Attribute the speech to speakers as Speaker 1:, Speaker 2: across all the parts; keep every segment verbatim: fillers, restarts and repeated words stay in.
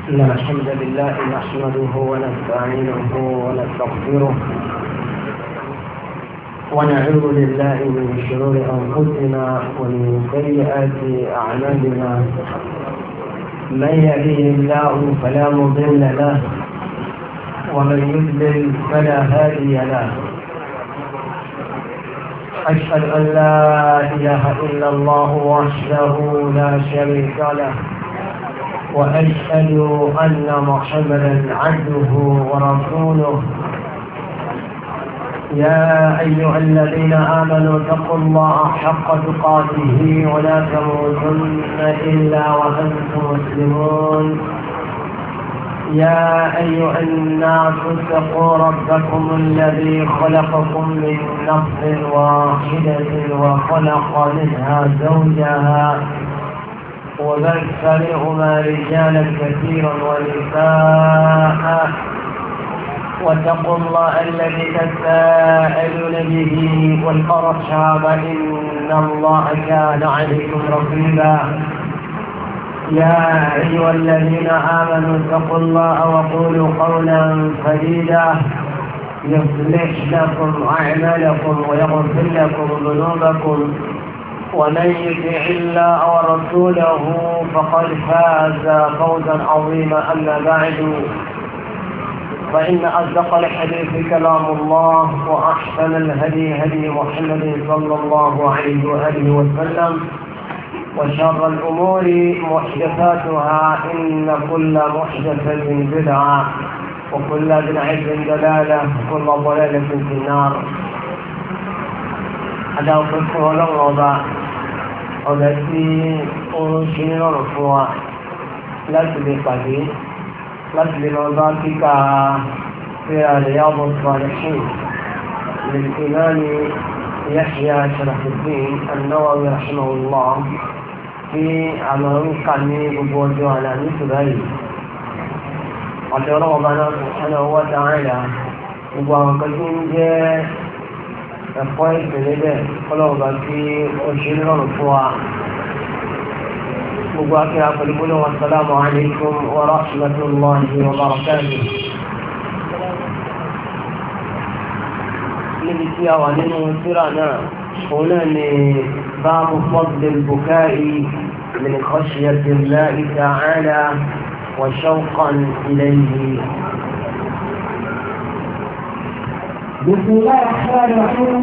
Speaker 1: إن الحمد لله نحمده ونستعينه ونستغفره ونعوذ بالله من شرور أنفسنا ومن سيئات أعمالنا. من يهده الله فلا مضل له ومن يضلل فلا هادي له. أشهد أن لا إله إلا الله وحده لا شريك له، وأشهد أن محمدا عبده ورسوله. يا أيها الذين آمنوا اتقوا الله حق تقاته ولا تموتن إلا وأنتم مسلمون. يا أيها الناس اتقوا ربكم الذي خلقكم من نفس واحدة وخلق منها زوجها وبث منهما رجالا كثيرا ونساء، واتقوا الله الذي تساءلون به والأرحام إن الله كان عليكم رقيبا. يا أيها الذين آمنوا اتقوا الله وقولوا قولا سديدا يصلح لكم أعمالكم ويغفر لكم ذنوبكم، ومن يطع الله ورسوله فقد فاز فوزا عظيما. أما بعد، فإن أصدق الحديث كلام الله، وأحسن الهدي هدي محمد صلى الله عليه وآله وسلم، وشر الأمور محدثاتها، إن كل محدثة بدعة وكل بدعة ضلالة وكل ضلالة في النار. هذا قصة ولغضة التي أرسل رفوع لسبقه لسبق ذاتك في رياض الصالحين للإمام يحيى شرف الدين النووي رحمه الله، في عمل قرني بوجه على مثله وجرى ربنا سبحانه وتعالى وقال جاء ẹ̀kọ́ ìpínlẹ̀ bẹ́ẹ̀ kọ́lọ́ọ̀bá tí ó ṣe lọ́rùn fún wa. gbogbo akíra pẹ̀lú gbọ́dọ̀ wa salamu alaykum wa rahmatullahi wa barakatuh. níbi tí a wà nínú tírà náà òun náà ni báàmù fadl al-bukai min khashyati Allahi ta'ala wa shawqan ilayhi.
Speaker 2: بسم الله الرحمن الرحيم.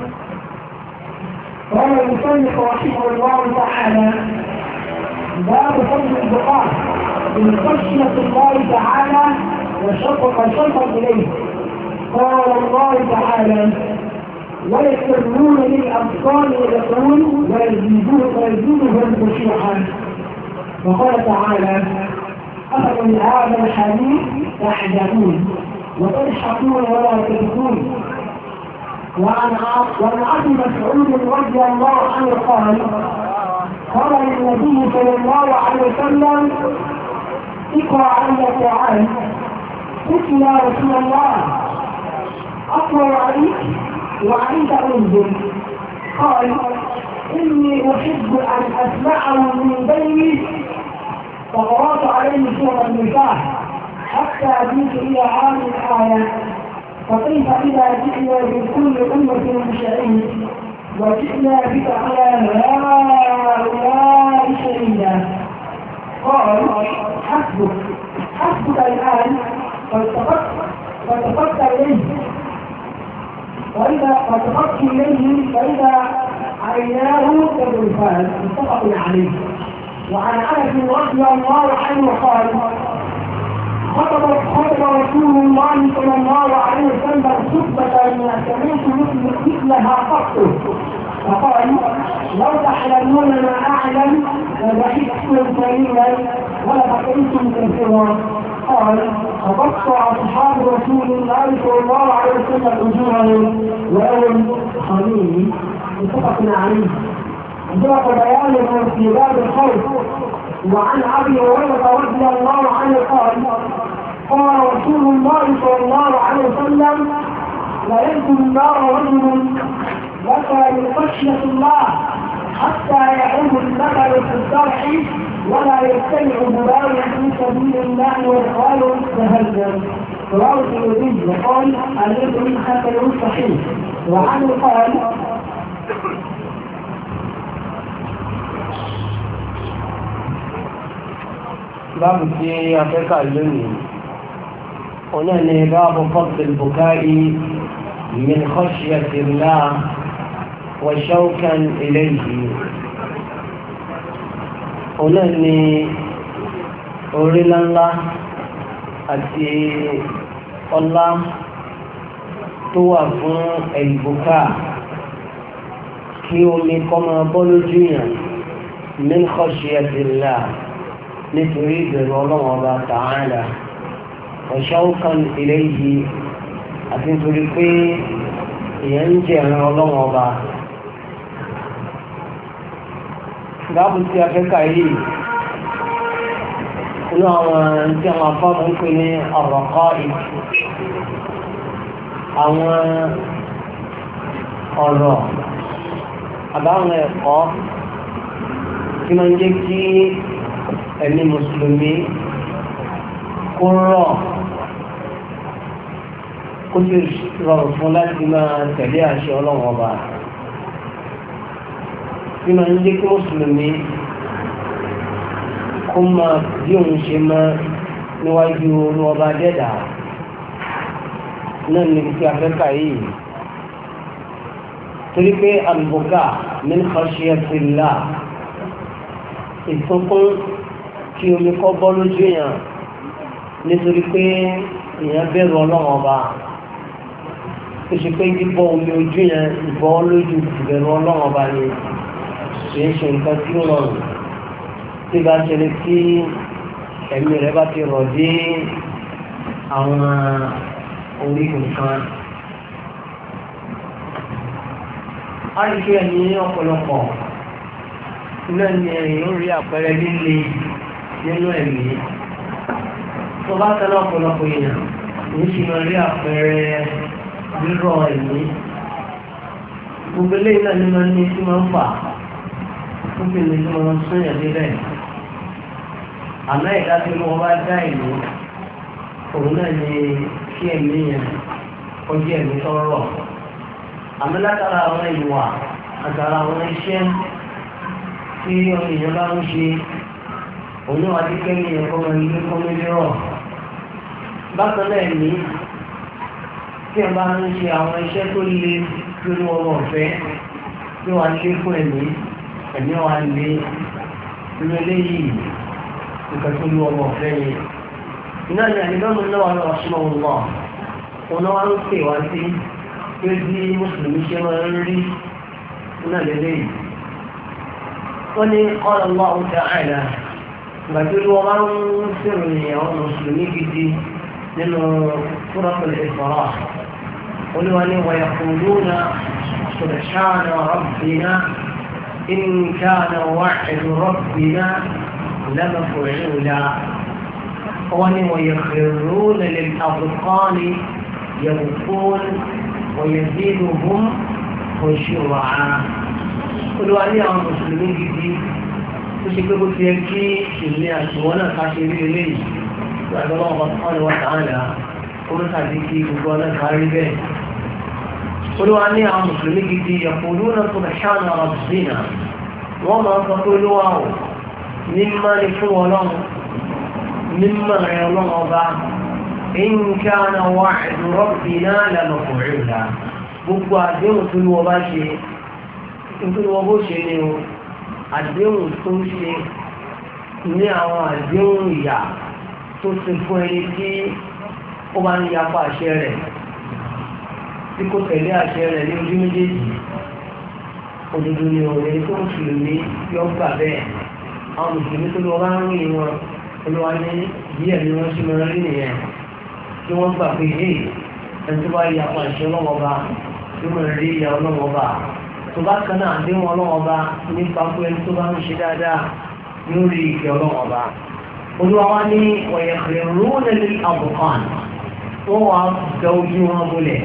Speaker 2: قال المصنف رحمه الله تعالى: باب فضل البقاء من خشية الله تعالى وشوقا شوقا اليه. قال الله تعالى: ويسرون للابصار يدعون ويزيدهم خشوعا. وقال تعالى: افمن هذا الحديث تعجبون وتضحكون ولا تبكون. وعن وعن ابي مسعود رضي الله عنه قال: قال للنبي صلى الله عليه وسلم: اقرا علي القران. قلت: يا رسول الله، اقرا عليك وعليك انزل. قال: اني احب ان اسمعه من بيني. فقرات عليه سوره النساء حتى جئت الى هذه الايه: فكيف اذا جئنا بكل امه بشهيد وجئنا بك على هؤلاء شهيدا. قال: حسبك حسبك الان. فالتفت اليه فاذا فالتفت اليه فاذا عيناه تذرفان. متفق عليه. وعن انس رضي الله عنه قال: خطب خطب رسول الله صلى الله عليه وسلم خطبة ما سمعت مثلها قط، فقال: لو تعلمون ما اعلم لضحكتم قليلا ولبكيتم كثيرا. قال: فبطأ اصحاب رسول الله صلى الله عليه وسلم اجورهم وهم خليل. متفق عليه. جاء بيانه في باب الخوف. وعن ابي هريره رضي الله عنه قال: قال رسول الله صلى الله عليه وسلم: لا يدخل النار رجل بكى من خشيه الله حتى يعود المثل في الزرع ولا يجتمع مبايع في سبيل الله والقال تهجر. رواه الترمذي وقال الذي حسن صحيح. وعنه قال
Speaker 1: باب في أفريقيا اللوني هنا باب فضل البكاء من خشية الله وشوكا إليه. هنا أولي الله àti ọlá tó wà fún ẹ̀lùbùká kí omi kọ́ máa bọ́ lójú yàn min khashyatillah nítorí ìbẹ̀rù ọlọ́run ọba ta'ala wa shawqan ilayhi àti nítorí pé èèyàn ń jẹ ẹ̀ràn ọlọ́run ọba. gáàbù tí a fẹ́ kà yìí inú àwọn tí àwọn afọ́mọ́ ń pè ní ar-raqa'iq, àwọn ọ̀rọ̀ àbáwọn ẹ̀kọ́ tí máa ń jẹ́ kí ẹ̀mí mùsùlùmí kó rọ̀ kó sì rọrùn fún láti máa tẹ̀lé àṣẹ ọlọ́run ọba, tí máa ń jẹ́ kí mùsùlùmí kó máa bí òun ṣe máa níwájú olú ọba dẹ́dà náà ní kí afẹ́kà yìí. torí pé al-buka min khashyatillah, ìtúnkún kí omi kọ́ bọ́ lójú èèyàn nítorí pé èèyàn bẹ̀rù ọlọ́run ọba, ó ṣe pé bíbọ́ omi ojú yẹn ìbọ́ lójú ìbẹ̀rù ọlọ́run ọba ni kì í ṣe nǹkan tí ó rọrùn. tí bá ṣẹlẹ̀ tí ẹ̀mí rẹ̀ bá ti rọ̀ dé àwọn orígun kan. a lè fi ẹ̀mí ọ̀pọ̀lọpọ̀ náà ní ẹ̀yìn ó rí àpẹẹrẹ líle nínú ẹ̀mí. tó bá tẹ́lẹ̀ ọ̀pọ̀lọpọ̀ èèyàn ní ṣì máa rí àpẹẹrẹ rírọ̀ ẹ̀mí. gbogbo eléyìí náà ní máa ní tí máa ń fà fún mi ní tí máa ń sún yàn débẹ̀. àmọ́ ìdá tí wọ́n bá dá ìlú òun náà ni kí ẹ̀mí yẹn kọjú ẹ̀mí tọ́rọ̀. àmọ́ látara àwọn ìwà àtàrà àwọn iṣẹ́ tí ọmọ èèyàn bá ń ṣe òun náà wá sí kẹ́mi yẹn kọ́ máa ilé kọ́ méjì rọ̀. bákan náà ní tí wọ́n bá ń ṣe àwọn iṣẹ́ tó le lórí ọmọ ọ̀fẹ́ tí wọ́n á lé fún ẹ̀mí ẹ̀mí wa lé irú eléyìí nǹkan tó lu ọmọ ọ̀fẹ́ yẹn. iná ní àdìgbàmù náà wà lọ́wọ́ ṣùgbọ́n wọn lọ òun náà wá ń pè wá sí pé bí mùsùlùmí ṣe máa ń rí iná lélẹ́yìí. wọ́n ní qala Allahu ta'ala ìgbà tí olúwa máa ń ṣèròyìn àwọn mùsùlùmí gidi nínú Suratul Isra. olúwa ní wa yaquluna subhana rabbina in kana wa'du rabbina لمفعولا ويخرون للأذقان يبكون ويزيدهم خشوعا. قلوا أن يا مسلمين جديد تشكلوا تيكي الناس وانا كاشرين إليه وعد الله سبحانه وتعالى قلوا تحديكي قلوا خاربين. قلوا أن يا مسلمين جديد يقولون سبحان ربنا وما تقولوا mímọ́ ni fún ọlọ́run mímọ́ rẹ̀ ọlọ́run ọba in kana wa'du rabbina lamaf'ula. gbogbo àdéhùn tó ní wọ́n bá ṣe nítorí wọ́n bó ṣe ni o àdéhùn tó ń ṣe ní àwọn àdéhùn ìyà tó ti fún ẹni tí ó bá ń yapa àṣẹ rẹ̀ tí kò tẹ̀lé àṣẹ rẹ̀ ní ojú méjèèjì òdodo ni òun tó ń Mùsùlùmí yọ gbà bẹ́ẹ̀. àwọn mùsùlùmí tó lọ bá ń rìn wọn olúwa ní díẹ̀ ni wọ́n ṣe máa rí nìyẹn tí wọ́n gbà pé hey ẹni tó bá yà pa ìṣẹ́ ọlọ́wọ́ bá tó máa rí ìyá ọlọ́wọ́ bá tó bá kan náà àdéhùn ọlọ́wọ́ bá nípa pé ẹni tó bá ń ṣe dáadáa yóò rí ìkẹ́ ọlọ́wọ́ bá. olúwa wá ní ويخرون للأذقان wọ́n wá gba ojú wọn bolẹ̀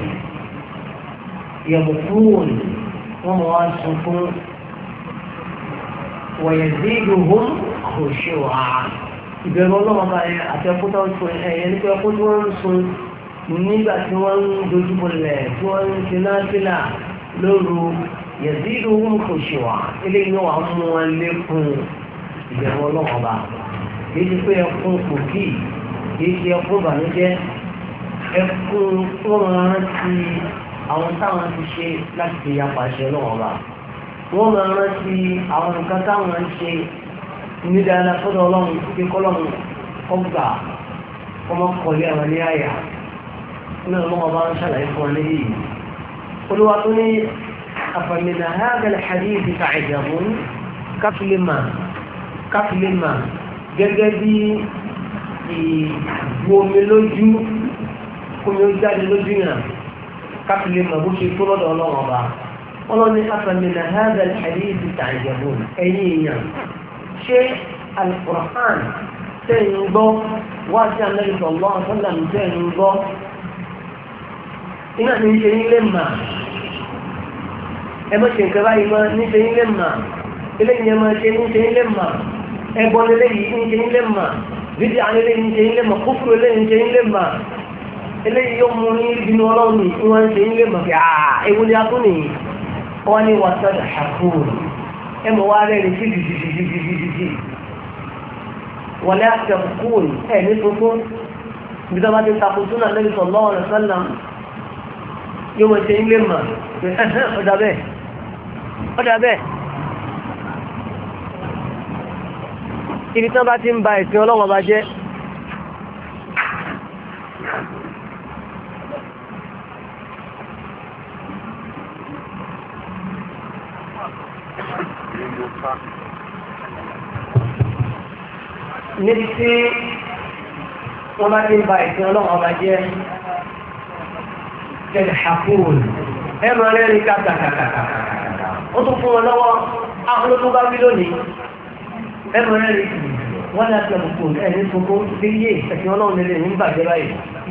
Speaker 1: يبكون wọ́n mọ̀ wá sunkún ويزيدهم kò ṣe wà ìbẹ̀rù ọlọ́wọ́ bá yẹn àti ẹkún tó ń sun ẹ̀yẹ ní pé ẹkún tí wọ́n ń sun nígbà tí wọ́n ń dojúbolẹ̀ tí wọ́n ń ṣe náà sílà lóru yẹ̀dídù wọn kò ṣe wà ilé inú wa mú wọn lékún ìbẹ̀rù ọlọ́wọ́ bá kì í ṣe pé ẹkún kò kí kì í ṣe ẹkún ìbànújẹ́ ẹkún tó máa rántí àwọn táwọn ti ṣe láti fi yapa ṣe lọ́wọ́ bá wọ́n máa rántí àwọn nǹkan táwọn ń ṣe ní dáadáa fọ́dọ̀ ọlọ́run tí kọ́lọ́run ọgbà ọmọ kọ̀lé àwọn ní àyà ní ọlọ́wọ́ bá ń ṣàlàyé fún wọn níyì olúwa tó ní àfàmìnà hàgàlẹ̀ hadith ta'jabun káfílẹ̀mà káfílẹ̀mà gẹ́gẹ́ bí ìgbòmi lójú kómi ó jáde lójú yàn káfílẹ̀mà bó ṣe tó lọ́dọ̀ ọlọ́wọ́ bá ọlọ́ni àfàmìnà hàgàlẹ̀ hadith ta'jabun ẹ̀yìn yàn ṣé al-Qur'an tẹ́yìn gbọ́ wá sí Ànábì sallallahu alaihi wasallam tẹ́yìn gbọ́ iná ní ṣe nílé mà ẹgbẹ́ ṣe nǹkan báyìí mọ́ ní ṣe nílé mà eléyìí ẹmọ ṣe ní ṣe nílé mà ẹgbọ́n eléyìí ní ṣe nílé mà bídí àwọn eléyìí ní ṣe nílé mà kúfùrù eléyìí ní ṣe nílé mà eléyìí yóò mú ní ìbínú ọlọ́run ní wọ́n ń ṣe nílé mà kí àà ewu ni a tún nìyí wọ́n ní wàtí àkùrù ẹmọ wa rẹ̀ ní sí dìdìdìdìdìdì wọ́n lẹ́ àtẹ̀kùn ẹ̀ ní tuntun bí tó bá ti takò súnà Nabi sallallahu alaihi wasallam yóò mọ̀ ṣe ilé mà ọ̀dà bẹ́ẹ̀ ọ̀dà bẹ́ẹ̀ ibi tí wọ́n bá ti ń ba ìsìn ọlọ́wọ́ bá jẹ́ níbi tí wọ́n bá ti ń ba ìsìn ọlọ́wọ́ bá jẹ́ tẹ̀lẹ̀ àkóòrò ẹmọ rẹ̀ ní kàkàkàkàkàkà ó tún fún wọn lọ́wọ́ àwọn olóòtú bá wí lónìí ẹmọ rẹ̀ ní wọ́n láti ọ̀pọ̀ ẹni tuntun tí yé ẹ̀sìn ọlọ́run lélẹ̀ ní bàjẹ́ báyìí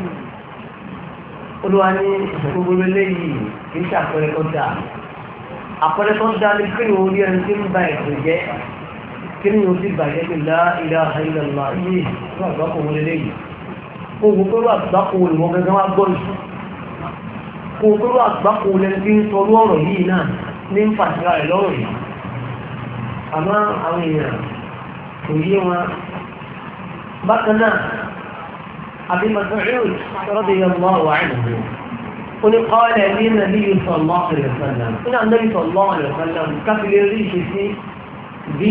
Speaker 1: olúwa ní gbogbo eléyìí kì í ṣàpẹẹrẹ tó dáa àpẹẹrẹ tó dáa ní kí ni orí ẹni tí ń ba ẹ̀sìn jẹ́ kí ni o ti bàjẹ́ bí la ilaha illallah yìí fún àgbákò wọn lélẹ́yìí kó gbogbo pẹ̀lú àgbákò wọn ìwọ̀n gẹ́gẹ́ wá gbọ́ yìí kó gbogbo àgbákò lẹ́ni tí ń sọ lọ́rọ̀ yìí náà ní ń fàṣírà rẹ̀ lọ́rọ̀ yìí àmọ́ àwọn èèyàn kò yé wọn bákan náà àbí Mas'ud radiyallahu anhu ó ní qala li nabiy sallallahu alaihi wasallam ó ní Nabi sallallahu alaihi wasallam káfílẹ̀ rí ìṣesí bí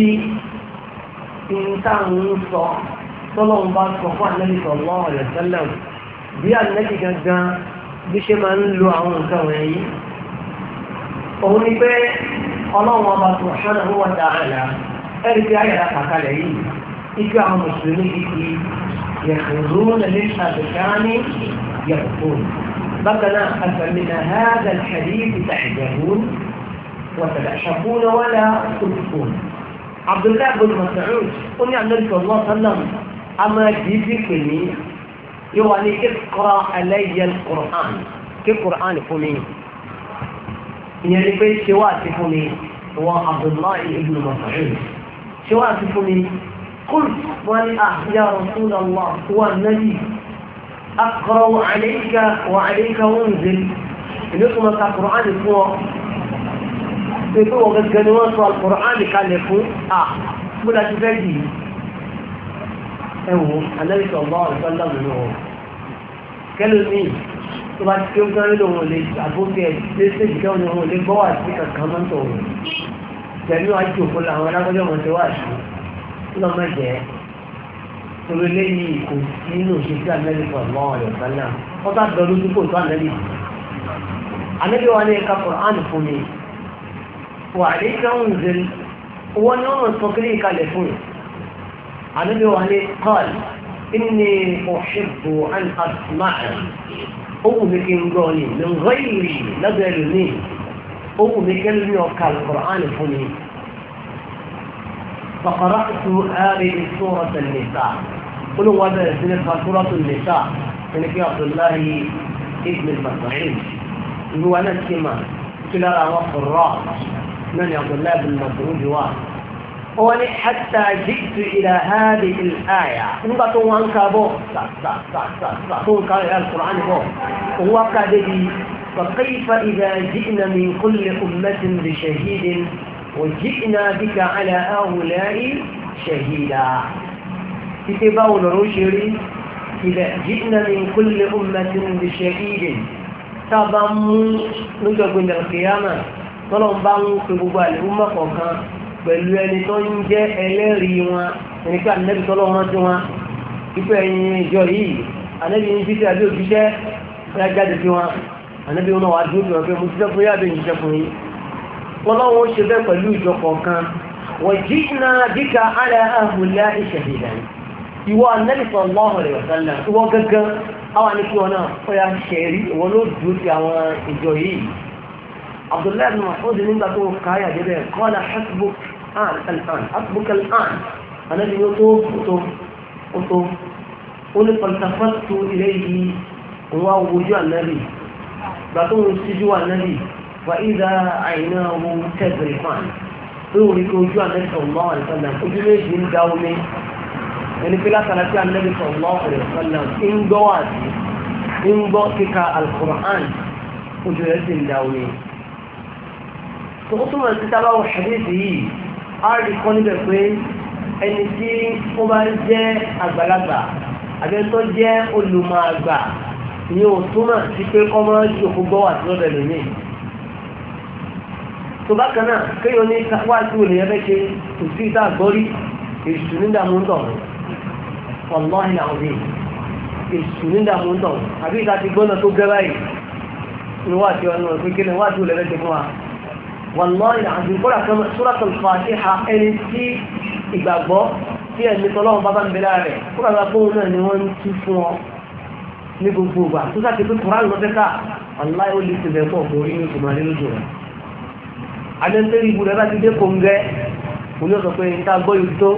Speaker 1: ìntàwọn sọ tọ́lọ́run bá sọ fún Ànábì sallallahu alaihi wasallam bí Ànábì gangan bí ṣe máa ń lo àwọn nǹkan wọ̀nyí òun ni pé ọlọ́run ọba subhanahu wa ta'ala ẹ̀rí tí ayẹ̀dá kàkálẹ̀ yìí ikú àwọn mùsùlùmí kìkì يخرجون للأذكار يبكون بقنا أفمن هذا الحديث تعجبون وتضحكون ولا تبكون عبد الله بن مسعود قل يا النبي صلى الله عليه وسلم أما جيبكني يعني اقرأ علي القرآن كقرآن فمي يعني في شوات فمي هو عبد الله بن مسعود شوات فمي قلت وأنا يا رسول الله هو النبي أقرأ عليك وعليك أنزل إنكم القرآن فوق pẹ̀lú ọ̀gẹ́gẹ́ ni wọ́n sọ Al-Qur'an kalẹ̀ fún à gbọ́dá ti fẹ́ dì ẹ̀wọ̀n alẹ́rìsọ̀ ọgbà ọ̀sọ́lá mi lọ́wọ́ kẹ́lẹ̀ mi tó bá ti kí ó gbọ́n nílò wọn lè àbókẹ́ lẹ́sẹ̀ ìjọ ni wọn lè gbọ́ wà sí kankan mọ́ tó wọn pẹ̀lú àjò òkú làwọn alágbọ́jọ́ wọn ti wà sí lọ́mọdé torí lẹ́yìn kò sí inú òṣèlú alẹ́rìsọ̀ ọgbà ọ̀sọ́lá wọ́n bá dọ̀ lójú kò tó ànẹ́bí ànẹ́bí wa ní ẹ̀ka Qur'an fún mi وعليك انزل ونوم التطريق لفون عن النبي قال إني أحب أن أسمع أمك إنقوني من غيري لدلني أمك الميوكا القرآن فني فقرأت هذه سورة النساء قلوا هذا سنة سورة النساء من في عبد الله ابن المسعود هو نسمع كلا وقراء من عبد الله بن مسعود واحد wọ́n ní hatta ji'tu ila hadhihi al-aya nígbà tó wọ́n ń ka bọ́ tó ń ka al-Qur'an bọ́ òun wá ká débi fa kayfa idha ji'na min kulli ummatin bi shahidin wa ji'na bika ala ha'ula'i shahida títí báwo lọ́rọ̀ ṣe rí idha ji'na min kulli ummatin bi shahidin tábà mú lójọ́gbìn al-qiyamah tọ́lọ́ bá ń pe gbogbo àlùmọ́ kọ̀ọ̀kan pẹ̀lú ẹni tó ń jẹ́ ẹlẹ́rìí wọn ẹni pé ànẹ́bí tọ́lọ́ wọn tí wọn pípẹ́ ẹ̀yìn ìjọ yìí ànẹ́bí ń jíṣẹ́ àbí òjíṣẹ́ bóyá jáde sí wọn ànẹ́bí wọn wà dúró fi wọn pé mo jíṣẹ́ fún yàbí ìjíṣẹ́ fún yín wọn lọ́wọ́ ó ṣe bẹ́ẹ̀ pẹ̀lú ìjọ kọ̀ọ̀kan wọ́n jí iná díkà ala ahùlá ìṣẹ̀lẹ̀ ìwọ ànẹ́bí sallallahu alaihi wasallam ìwọ gángan àwọn àníkí wọn náà ó yà ṣẹ̀rí ìwọ ló dúró sí àwọn ìjọ yìí Abdullahi ibn Mas'ud nígbà tó káyà débẹ̀ qala hasbuk الآن أطبق الآن أنا بيوتو أوتو أوتو قل فالتفت إليه هو وجوه النبي بطول سجوع النبي وإذا عيناه تذرفان يوريك وجوه النبي صلى الله عليه وسلم وجوه من داومي يعني في لا ثلاثة النبي صلى الله عليه وسلم إن دواتي إن دوتك القرآن وجوه من داومي تقصوا من تتابعوا حديثه ààrí kan níbẹ̀ pé ẹni tí ó bá jẹ́ àgbàlagbà àbẹ́tọ́ jẹ́ olùmọ̀ àgbà ni ò túmọ̀ sí pé kọ́ máa jù òkú gbọ́ wà sí lọ́dọ̀ lónìí. tó bá kan náà kéèyàn ní wá sí olè yẹn fẹ́ ṣe kò sí ìta àgbọ́rí èṣù ní dààmú ń tọ̀ wallahi alazim èṣù ní dààmú ń tọ̀ àbí ìta ti gbọ́nà tó gẹ́ báyìí ni wá sí ọ̀nà pé kí ni wá sí olè fẹ́ ṣe fún wa. والله العظيم قرأ كما سورة الفاتحة ẹni ìgbàgbọ́ tí ẹni tọ́lọ́wọ́ bábá ń bẹ̀rẹ̀ rẹ̀ kúrò àgbàgbọ́ náà ni wọ́n ń tú fún ọ ní gbogbo ìgbà tó sáti pé kùránì lọ fẹ́ká aláì ó lè tẹ̀lẹ̀ pọ̀ kò rí ní ìtumọ̀ rí lójú rẹ̀ adẹ́ntẹ́rì ibu rẹ̀ bá ti dé kóńgẹ́ kò ní ọ̀sọ̀ pé níta gbọ́ yóò tó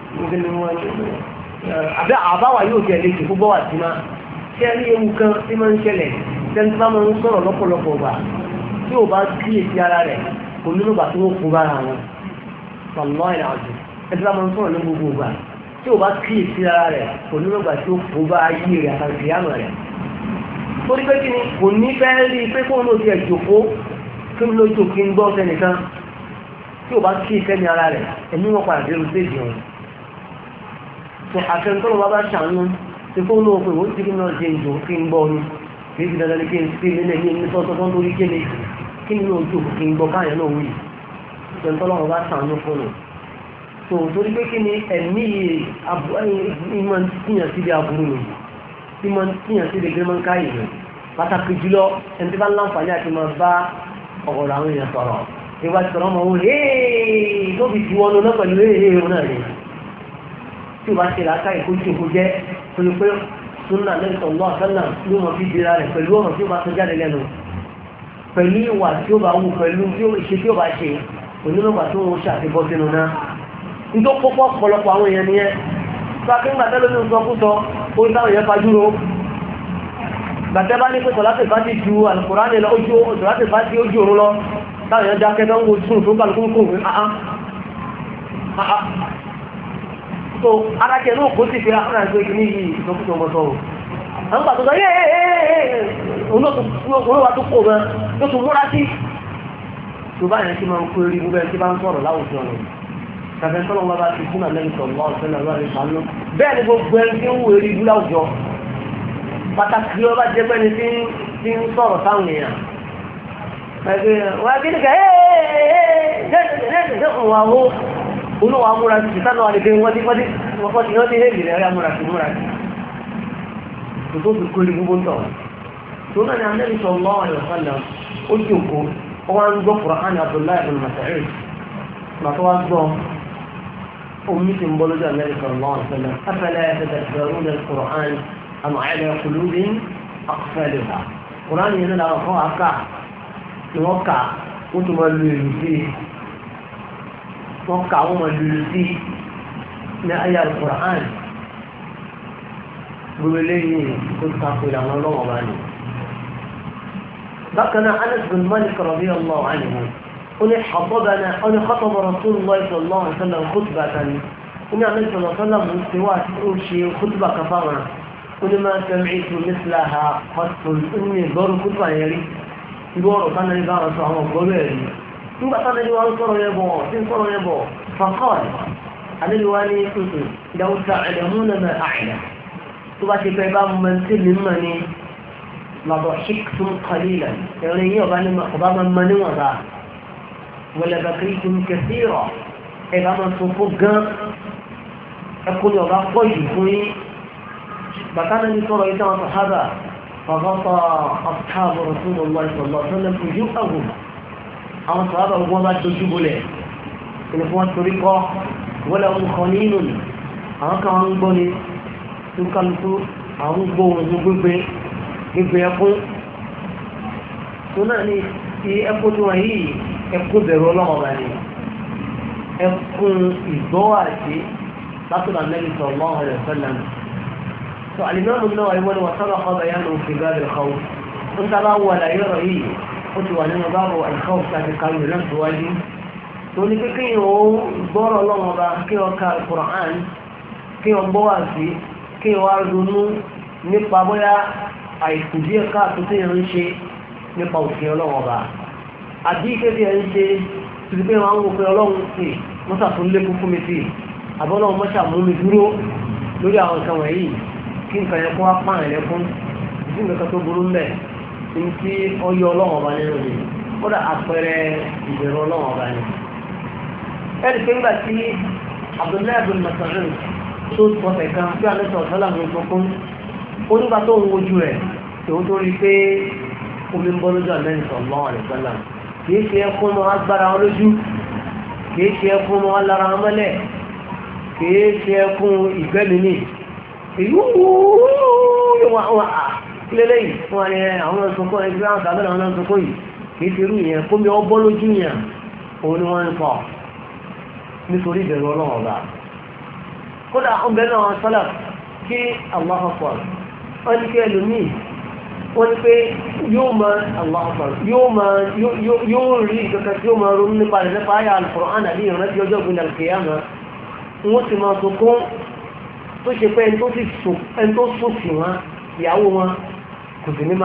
Speaker 1: àbẹ́ àbáwà yóò tẹ̀ lè kí gbogbo wà sí máa ṣe rí ewu kan tí máa ń ṣẹlẹ̀ tẹ́ntí bá máa ń sọ̀rọ̀ lọ́pọ̀lọpọ̀ gbà tí ò bá kíyèsí ara rẹ̀ kò nínú gbà tí wọ́n kó bára wọn sọ̀lọ́ ìrìnàjò ẹ̀dí bá máa ń sọ̀rọ̀ ní gbogbo ìgbà tí ò bá kíyèsí ara rẹ̀ kò nínú gbà tí ó kó bá ayé rẹ̀ àtàkì àmọ̀ rẹ̀ torí pé kí ni kò ní fẹ́ rí i pé kó ló ti ẹ̀ jòkó kí ló jò kí ń gbọ́ sẹ́nìkan tí ò bá kíyèsí ẹni ara rẹ̀ ẹ̀mí wọn padà dé rúdéjì wọn tó àfẹnutọ́lọ́ bá bá ṣàánú tí kó ló pé ó ti kí náà ṣe ìjò kí ń gbọ́ ni kì í fi dandan ní kí n sí nílẹ̀ ní ẹni tọ́tọ́tọ́ lórí kéde kí ni ojú kí n gbọ́ káyọ̀ náà wí ìjọntọ́lọ́wọ́ bá sàánú fún un tó torí pé kí ni ẹ̀mí ìmọ̀ tíyàn sí ibi aburú ni ìmọ̀ tíyàn sí ibi gírímọ̀ káyì ni pàtàkì jùlọ ẹni tí bá ń láǹfààní àti máa bá ọ̀rọ̀ àwọn èèyàn sọ̀rọ̀ ìwà ti sọ̀rọ̀ ọmọ òun hẹ́ẹ́ tó fi ti wọnú náà pẹ̀lú hẹ́ẹ́ náà ni tí o bá ṣe làákàyè kó tí o kó jẹ́ torí pé súnà lẹ́yìn sọ̀rọ̀ àtọ́nà ló mọ̀ fi dira rẹ̀ pẹ̀lú ọ̀rọ̀ tí ó bá tó jáde lẹ́nu pẹ̀lú ìwà tí ó bá wù pẹ̀lú ìṣe tí ó bá ṣe onílọ́gbà tó ń ṣàfihàn sínú náà nítorí pọ́pọ́ ọ̀pọ̀lọpọ̀ àwọn èèyàn nìyẹn tó akíngbà tẹ́lẹ̀ ní oṣù ọkúsọ ó ń táwọn èèyàn fajúro gbàtẹ́ bá ní pé tọ́látẹ̀ bá ti ju Al-Kùránì lọ ojú tọ́látẹ̀ bá ti ojú òun lọ táwọn èèyàn dákẹ́ tó ń wo sùn tó kálukú kò wí áá áá so adájẹ́ náà kó sì fi àwọn àgbẹ̀ ìgbìmí yìí ìsọkúsọ ọmọ sọ̀rọ̀ àwọn pàtó sọ yẹ́ẹ̀ẹ́ẹ̀ẹ́ olóòwà tó kò gan tó tún múra sí tó bá yẹn tí máa ń kó erí gbogbo ẹ̀ tí bá ń sọ̀rọ̀ láwùjọ rẹ̀ kàfẹ́ sọ́lọ́ wọn bá ti fún àlẹ́ ìsọ̀lọ́ ọ̀sẹ̀lẹ̀ lọ́rẹ̀ ìsànú bẹ́ẹ̀ ni gbogbo ẹni tí ń wo erí ibú láwùjọ pàtàkì ọba jẹ́ pẹ́ni tí ń sọ̀rọ̀ sáwọn èèyàn wọ́n kí ní ká ẹ́ẹ̀ẹ́ẹ̀ẹ́ olówó amúra sí ìtànà àdìgbé wọ́n ti wọ́n ti hẹ́lì rẹ̀ amúra sí múra sí tó fi kórí gbogbo ń tọ̀ tó náà ni Ànábì sallallahu alaihi wasallam ó jòkó ó wá ń gbọ́ Qur'an Abdullahi ibn Mas'ud màtó wá gbọ́ omi ti ń bọ́ lójú Ànábì sallallahu alaihi wasallam afala yatadabbaruna al-Qur'an am ala qulubin aqfaluha Qur'an yẹn náà fọ́ àká ni wọ́n kà ó tún máa lu èlù sí wọ́n kà wọ́n máa lu èlù sí ní ayé al-Qur'an gbogbo eléyìí tó tako ìlànà ọlọ́wọ́ bá ní. bákan náà Anas bin Malik radiyallahu anhu ó قل حضبنا قل خطب رسول الله صلى الله عليه وسلم خطبة قل النبي صلى الله عليه وسلم مستوات أمشي خطبة كفارة قل ما سمعت مثلها قط إني دور خطبة يلي دور كان لبارة صحابة قبيري ثم كان لبارة صروا يبو صروا يبو فقال أنا الوالي لو تعلمون ما أعلم تباتي بيبام من سل مني لضحكتم قليلا يعني يبقى لما قضاما من وضع ولا بقيتم كثيرا إذا ما صفوقا يقول يبقى قوي فوي بكان لصورة إذا صحابة فغطى أصحاب رسول الله صلى الله عليه وسلم وجوههم أما صحابة وما تجيبوا له إن فوات طريقة ولا هم خنين أما كان بني تكالتو أما بوم gbogbo gbogbo ẹkún tó náà ní ti ẹkún tó wà yìí ẹkún bẹ̀rù ọlọ́wọ́ bá ní ẹkún ìgbọ́ àti látọ̀dà Nabi sallallahu alaihi wasallam tó alìmọ́mù náà wà ìwọ́n wọ́n sábà kọ́ bayanu fi bá bẹ̀rẹ̀ kọ́ ń tábà wà láyé rọ̀ yìí ó ti wà nínú bábọ̀ àìkọ́ àti kàwé náà tó wájú tó ní pé kí o gbọ́rọ̀ ọlọ́wọ́ bá kí o ka Qur'an kí o gbọ́ wà sí kí o wá ronú nípa bóyá àìkú díẹ̀ káàtó tí yẹn ń ṣe nípa òfin ọlọ́run ọba àbí ìkéde ẹ̀ ń ṣe tìrì pé wọ́n ń wo pé ọlọ́run sí mọ́sà tó lékún fún mi sí àbọ́lọ́run mọ́sà mú mi dúró lórí àwọn nǹkan wọ̀nyí kí nǹkan yẹn kó wá pààyàn lẹ́kún ìdí nǹkan tó burú mẹ́ ní tí ó yọ ọlọ́run ọba nínú mi kódà àpẹẹrẹ ìbẹ̀rù ọlọ́run ọba ni. ẹnì pé nígbà tí Abdullahi bin Mas'ud tó pọ̀sẹ̀ kan tí alẹ́ sọ̀rọ̀ sọ́lá mi gbọ́kún onígbà tó ń wojú rẹ̀ tòun tó rí pé omi ń bọ́ lójú Ànábì sallallahu alaihi wasallam kìí ṣe ẹkún mọ́ agbára wọn lójú kìí ṣe ẹkún mọ́ alára wọn mọ́lẹ̀ kìí ṣe ẹkún ìgbẹ́mìíní èyí wọ́n kílélẹ́ yìí wọ́n ní àwọn ọ̀sọ̀kọ́ ẹgbẹ́ àwọn tàbí àwọn ọ̀sọ̀kọ́ yìí kìí ṣe irú yẹn kómi ọ bọ́ lójú yẹn òun ni wọ́n ń sọ nítorí ìbẹ̀rù Ọlọ́run ọba kódà ọ̀bẹ náà sọ́lá kí Allahu Akbar wọ́n ní kí ẹlòmíì wọ́n ní pé yóò máa Allahu Akbar yóò máa yóò rí ìkẹ́kẹ́ tí yóò máa ronú nípa rẹ̀ nípa ayé Al-Qur'an àbí ìrántí ọjọ́ ìgbìn al-Qiyamah wọ́n ti máa sọkún tó ṣe pé ẹni tó sùn sí wọn ìyàwó wọn kò sí ní mà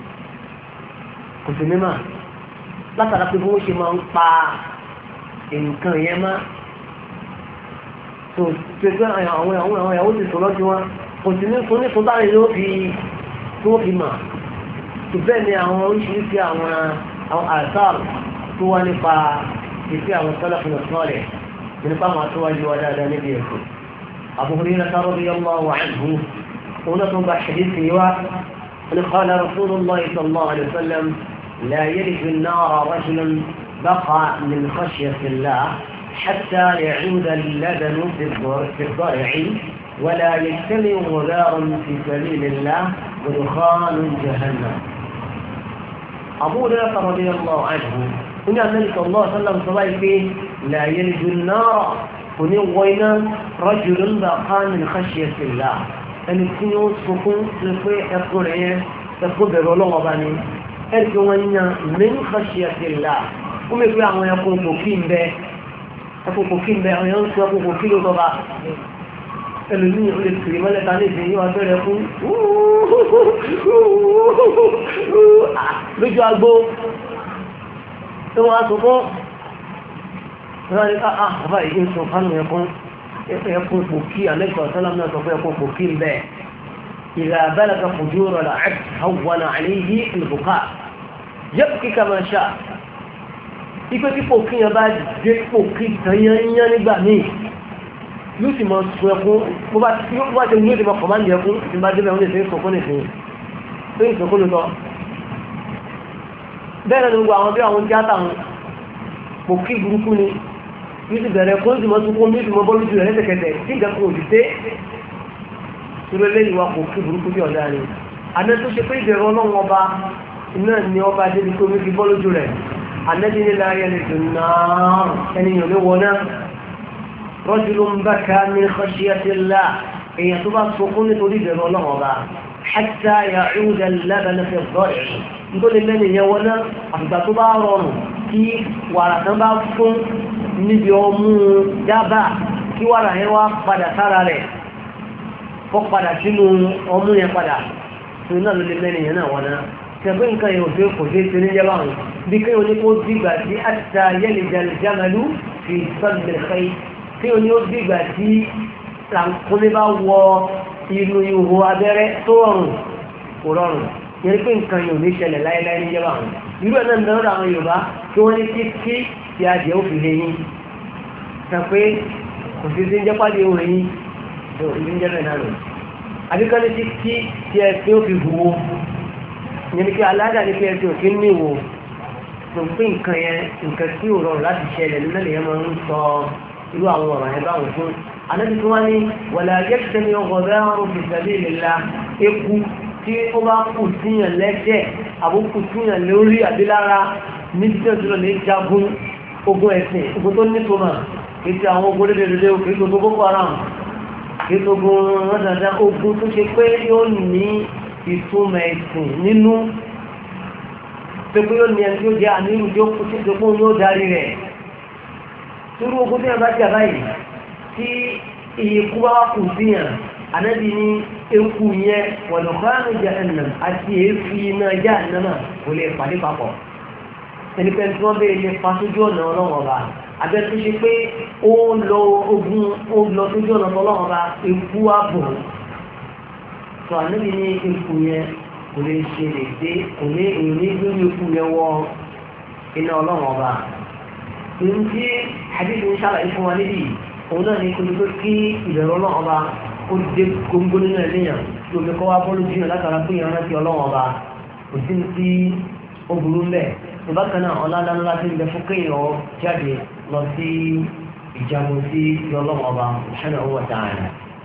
Speaker 1: kò sí ní mà látara pé wọ́n ṣe máa ń pa nǹkan yẹn má tó ṣe pé àwọn àwọn ìyàwó ti sọ̀rọ̀ sí wọn kò sí ní fún ní fún táwọn èèyàn fi tó fi mà tó bẹ́ẹ̀ ni àwọn oríṣiríṣi àwọn àwọn àṣàr tó wá nípa ìfẹ́ àwọn salafun salih nípa àwọn àtúwájú wa dáadáa níbi ẹ̀kọ́ Abu Hurairah radiyallahu anhu òun tó gba hadisi wa قال رسول الله صلى الله عليه وسلم لا يلج النار رجل بقى من خشية الله حتى يعود اللبن في الضرع ولا يجتمع غبار في سبيل الله ودخان جهنم أبو هريرة رضي الله عنه إن النبي صلى الله عليه وسلم صلى فيه لا يلج النار ونوينا رجل بقى من خشية الله أن يكون سكون في القرآن يقول برولو غباني أرجونا من خشية الله وما يقول عن يقول بكين به يقول بكين به وينسى يقول بكين طبعا ẹlòmíì ó lè kiri mọ́lẹ̀ ta ní ìsìn yíwá bẹ̀rẹ̀ fún lójú agbó tó wọ́n á sọ fún ọ̀rọ̀ ní àà àbá ìdí sọ fánù ẹkùn ẹkùn pòkí alẹ́kọ̀ọ́ sálàm náà sọ fún ẹkùn pòkí ń bẹ́ẹ̀ ìlà abẹ́lẹ̀kà fojú rọ̀ là ẹ̀ àwọn àléyé ìlùbùkà yẹ́pù kíkà máa ṣá ipé tí pòkí yẹn bá dé pòkí tanyányá nígbà míì yóò sì máa sọ ẹkún bó bá ti yóò ti ní ìdìbò kọ̀máǹdì ẹkún tí bá débẹ̀ wọ́n lè fi sọkún nìsín tó yìí sọkún lótọ́ bẹ́ẹ̀ náà ni gbogbo àwọn bí àwọn tíátà wọn kò kí burúkú ni yóò sì bẹ̀rẹ̀ kó sì máa sunkún yóò sì máa bọ́lú jù rẹ̀ lẹ́sẹ̀kẹsẹ̀ tí ìgbà kan òjì dé torí eléyìí wa kò kí burúkú bí ọ̀dà ni àná tó ṣe pé ìbẹ̀rù ọlọ́run ọba iná ni ọba débi tó méjì bọ́lú jù rẹ̀ ànẹ́bí nílá ayẹlẹ dùn náà ẹni yòó lé wọ náà رجل بكى من خشية الله إن يتبع سكون تريد الله حتى يعود اللبن في الضرع يقول لمن يونا أفضل تبارون kí wàrà tán bá fún níbi ọmú dábà kí wàrà yẹn wá padà sára rẹ̀ kọ́ padà sínú ọmú yẹn padà tó náà ló lè mẹ́rin yẹn náà wọ́n náà tẹ̀gbẹ́ nǹkan yẹn ò fẹ́ kò dé torí jẹ́ báwọn bí kéwọn ní kó dìgbà tí àtà yẹ́lẹ̀ jàmàlú fi sọ́dọ̀lẹ̀fẹ́ kéwọn ní ó dìgbà tí ràǹkúnlé bá wọ inú ihò abẹ́rẹ́ tó rọrùn kò rọrùn yẹn pé nǹkan yẹn ò ní ṣẹlẹ̀ láéláé ní jẹ́ báwọn irú ẹ̀ náà ń lọ́rọ̀ àwọn Yorùbá tí wọ́n ní títí tí adìẹ ó fi lé yín sọ pé kò sí sí ń jẹ́ pàdé òun yín tó ìlú ń jẹ́ bẹ́ẹ̀ náà lọ àbíkọ́ ní títí tí ẹ tí ó fi hùwò yẹn ni pé aládàá ní pé ẹ tí ò kí ń níwò tó pé nǹkan yẹn nǹkan tí ò rọrùn láti ṣẹlẹ̀ nílẹ̀ lèyẹn máa ń sọ irú àwọn ọ̀rọ̀ yẹn báwọn fún anábì tí wọ́n ní wọ̀lá ayẹ́kẹ́sẹ́ ní ọgọ́dá ọ̀rọ̀ fìṣẹ́lẹ̀ ìlera eku tí ó bá kù síyàn lẹ́sẹ̀ àbúkù síyàn lórí àbílára ní títẹ̀ tó lọ lè jagun ogun ẹ̀sìn ogun tó ní tòmà ètò àwọn ogun lédèdè òkè tó Boko Haram ètò ogun rọ́dàdà ogun tó ṣe pé yóò ní ìtumọ̀ ẹ̀sìn nínú pé pé yóò ní ẹni tí ó jẹ́ àníyàn tí ó kú tí ó kún yóò darí rẹ̀ irú ogun tí wọ́n bá jà báyìí tí ìyẹ̀kú bá wà kù síyàn ànábì ní eku yẹn wọ̀lọ̀kọ́ránù jahannam àti èéfì iná jahannama kò lè pàdé papọ̀ ẹni pé tí wọ́n bèèrè lè fa sójú ọ̀nà ọlọ́wọ́n ọba abẹ́ tó ṣe pé ó lọ ogun ó lọ sójú ọ̀nà ọlọ́wọ́n ọba eku ààbò tó ànábì ní eku yẹn kò lè ṣe lè dé kò ní èyí ní lórí eku yẹn wọ iná ọlọ́wọ́n ọba èyí tí hadith ń ṣàlàyé fún wa níbí òun náà ní kó ní pé kí ìbẹ̀rù ọlọ́wọ́n ọba ó dé góńgó nínú ẹ̀lẹ́yàn tí omi kọ́ wá bọ́ọ̀lù jìnnà látara pé ìran láti ọlọ́wọ́n ọba kò sí tí ó burú mbẹ́ ìbákan náà ọ̀làdá ńlá ti ń bẹ fún kéèyàn jáde lọ sí ìjagun sí ọlọ́wọ́n ọba subhanahu wa ta'ala.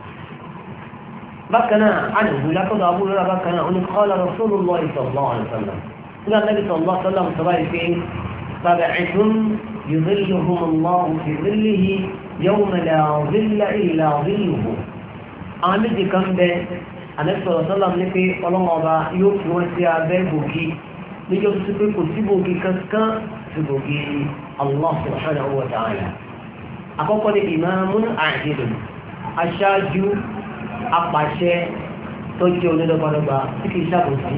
Speaker 1: bákan náà àdùnkù látọ̀dọ̀ abúlé rẹ̀ bákan náà ó ní qala rasulullah sallallahu alaihi wasallam nígbà Nabi sallallahu alaihi wasallam sọ báyìí pé sab'atun yudhilluhum Allahu fi dhillihi yawma la dhilla illa dhilluhu àwọn méjì kan bẹ àlẹ́sọ̀rọ̀ sọ́lá ní pé ọlọ́wọ́ ọba yóò fi wọ́n sí abẹ́ gbòógì níjọ́ tó ti pé kò sí gbòógì kankan sí gbòógì Allah subhanahu wa ta'ala. àkọ́kọ́ ní imamun adilun aṣáájú apàṣẹ tó jẹ́ onídọ́gbàdọ́gba tí kìí ṣàbòsí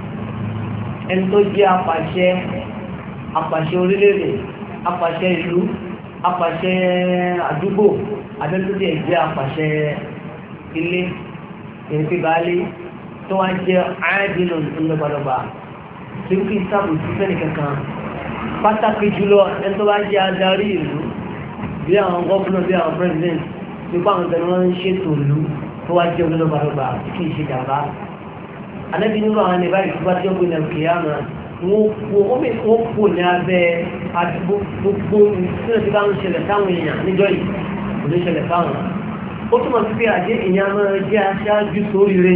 Speaker 1: ẹni tó jẹ́ apàṣẹ apàṣẹ orílẹ̀-èdè apàṣẹ ìlú apàṣẹ àdúgbò abẹ́túndì ẹ̀jẹ̀ apàṣẹ ilé ìrìnkí baálé tó wá jẹ́ àádìlò ńlọgbàlọgbà tí ó kí n sábò sí fẹ́ni kankan pàtàkì jùlọ ẹni tó bá jẹ́ adarí ìlú bí àwọn gọ́fúnà bí àwọn president tí ó bá àwọn tẹnu wọn ń ṣètò ìlú tó wá jẹ́ ńlọgbàlọgbà tí kì í ṣe jàmbá alẹ́bí nínú àwọn ẹni báyìí tó bá tí ó gbé nàìjíríà kìíyàmà wọ́n kò ní abẹ́ gbogbo ìṣẹ́lẹ̀ tí bá ń ṣẹlẹ̀ táwọn èèyàn níjọ́ yìí kò ní ṣẹlẹ̀ táwọn ó túnmọ̀ sí pé àjẹ́ èèyàn máa jẹ́ aṣáájú sórí rẹ̀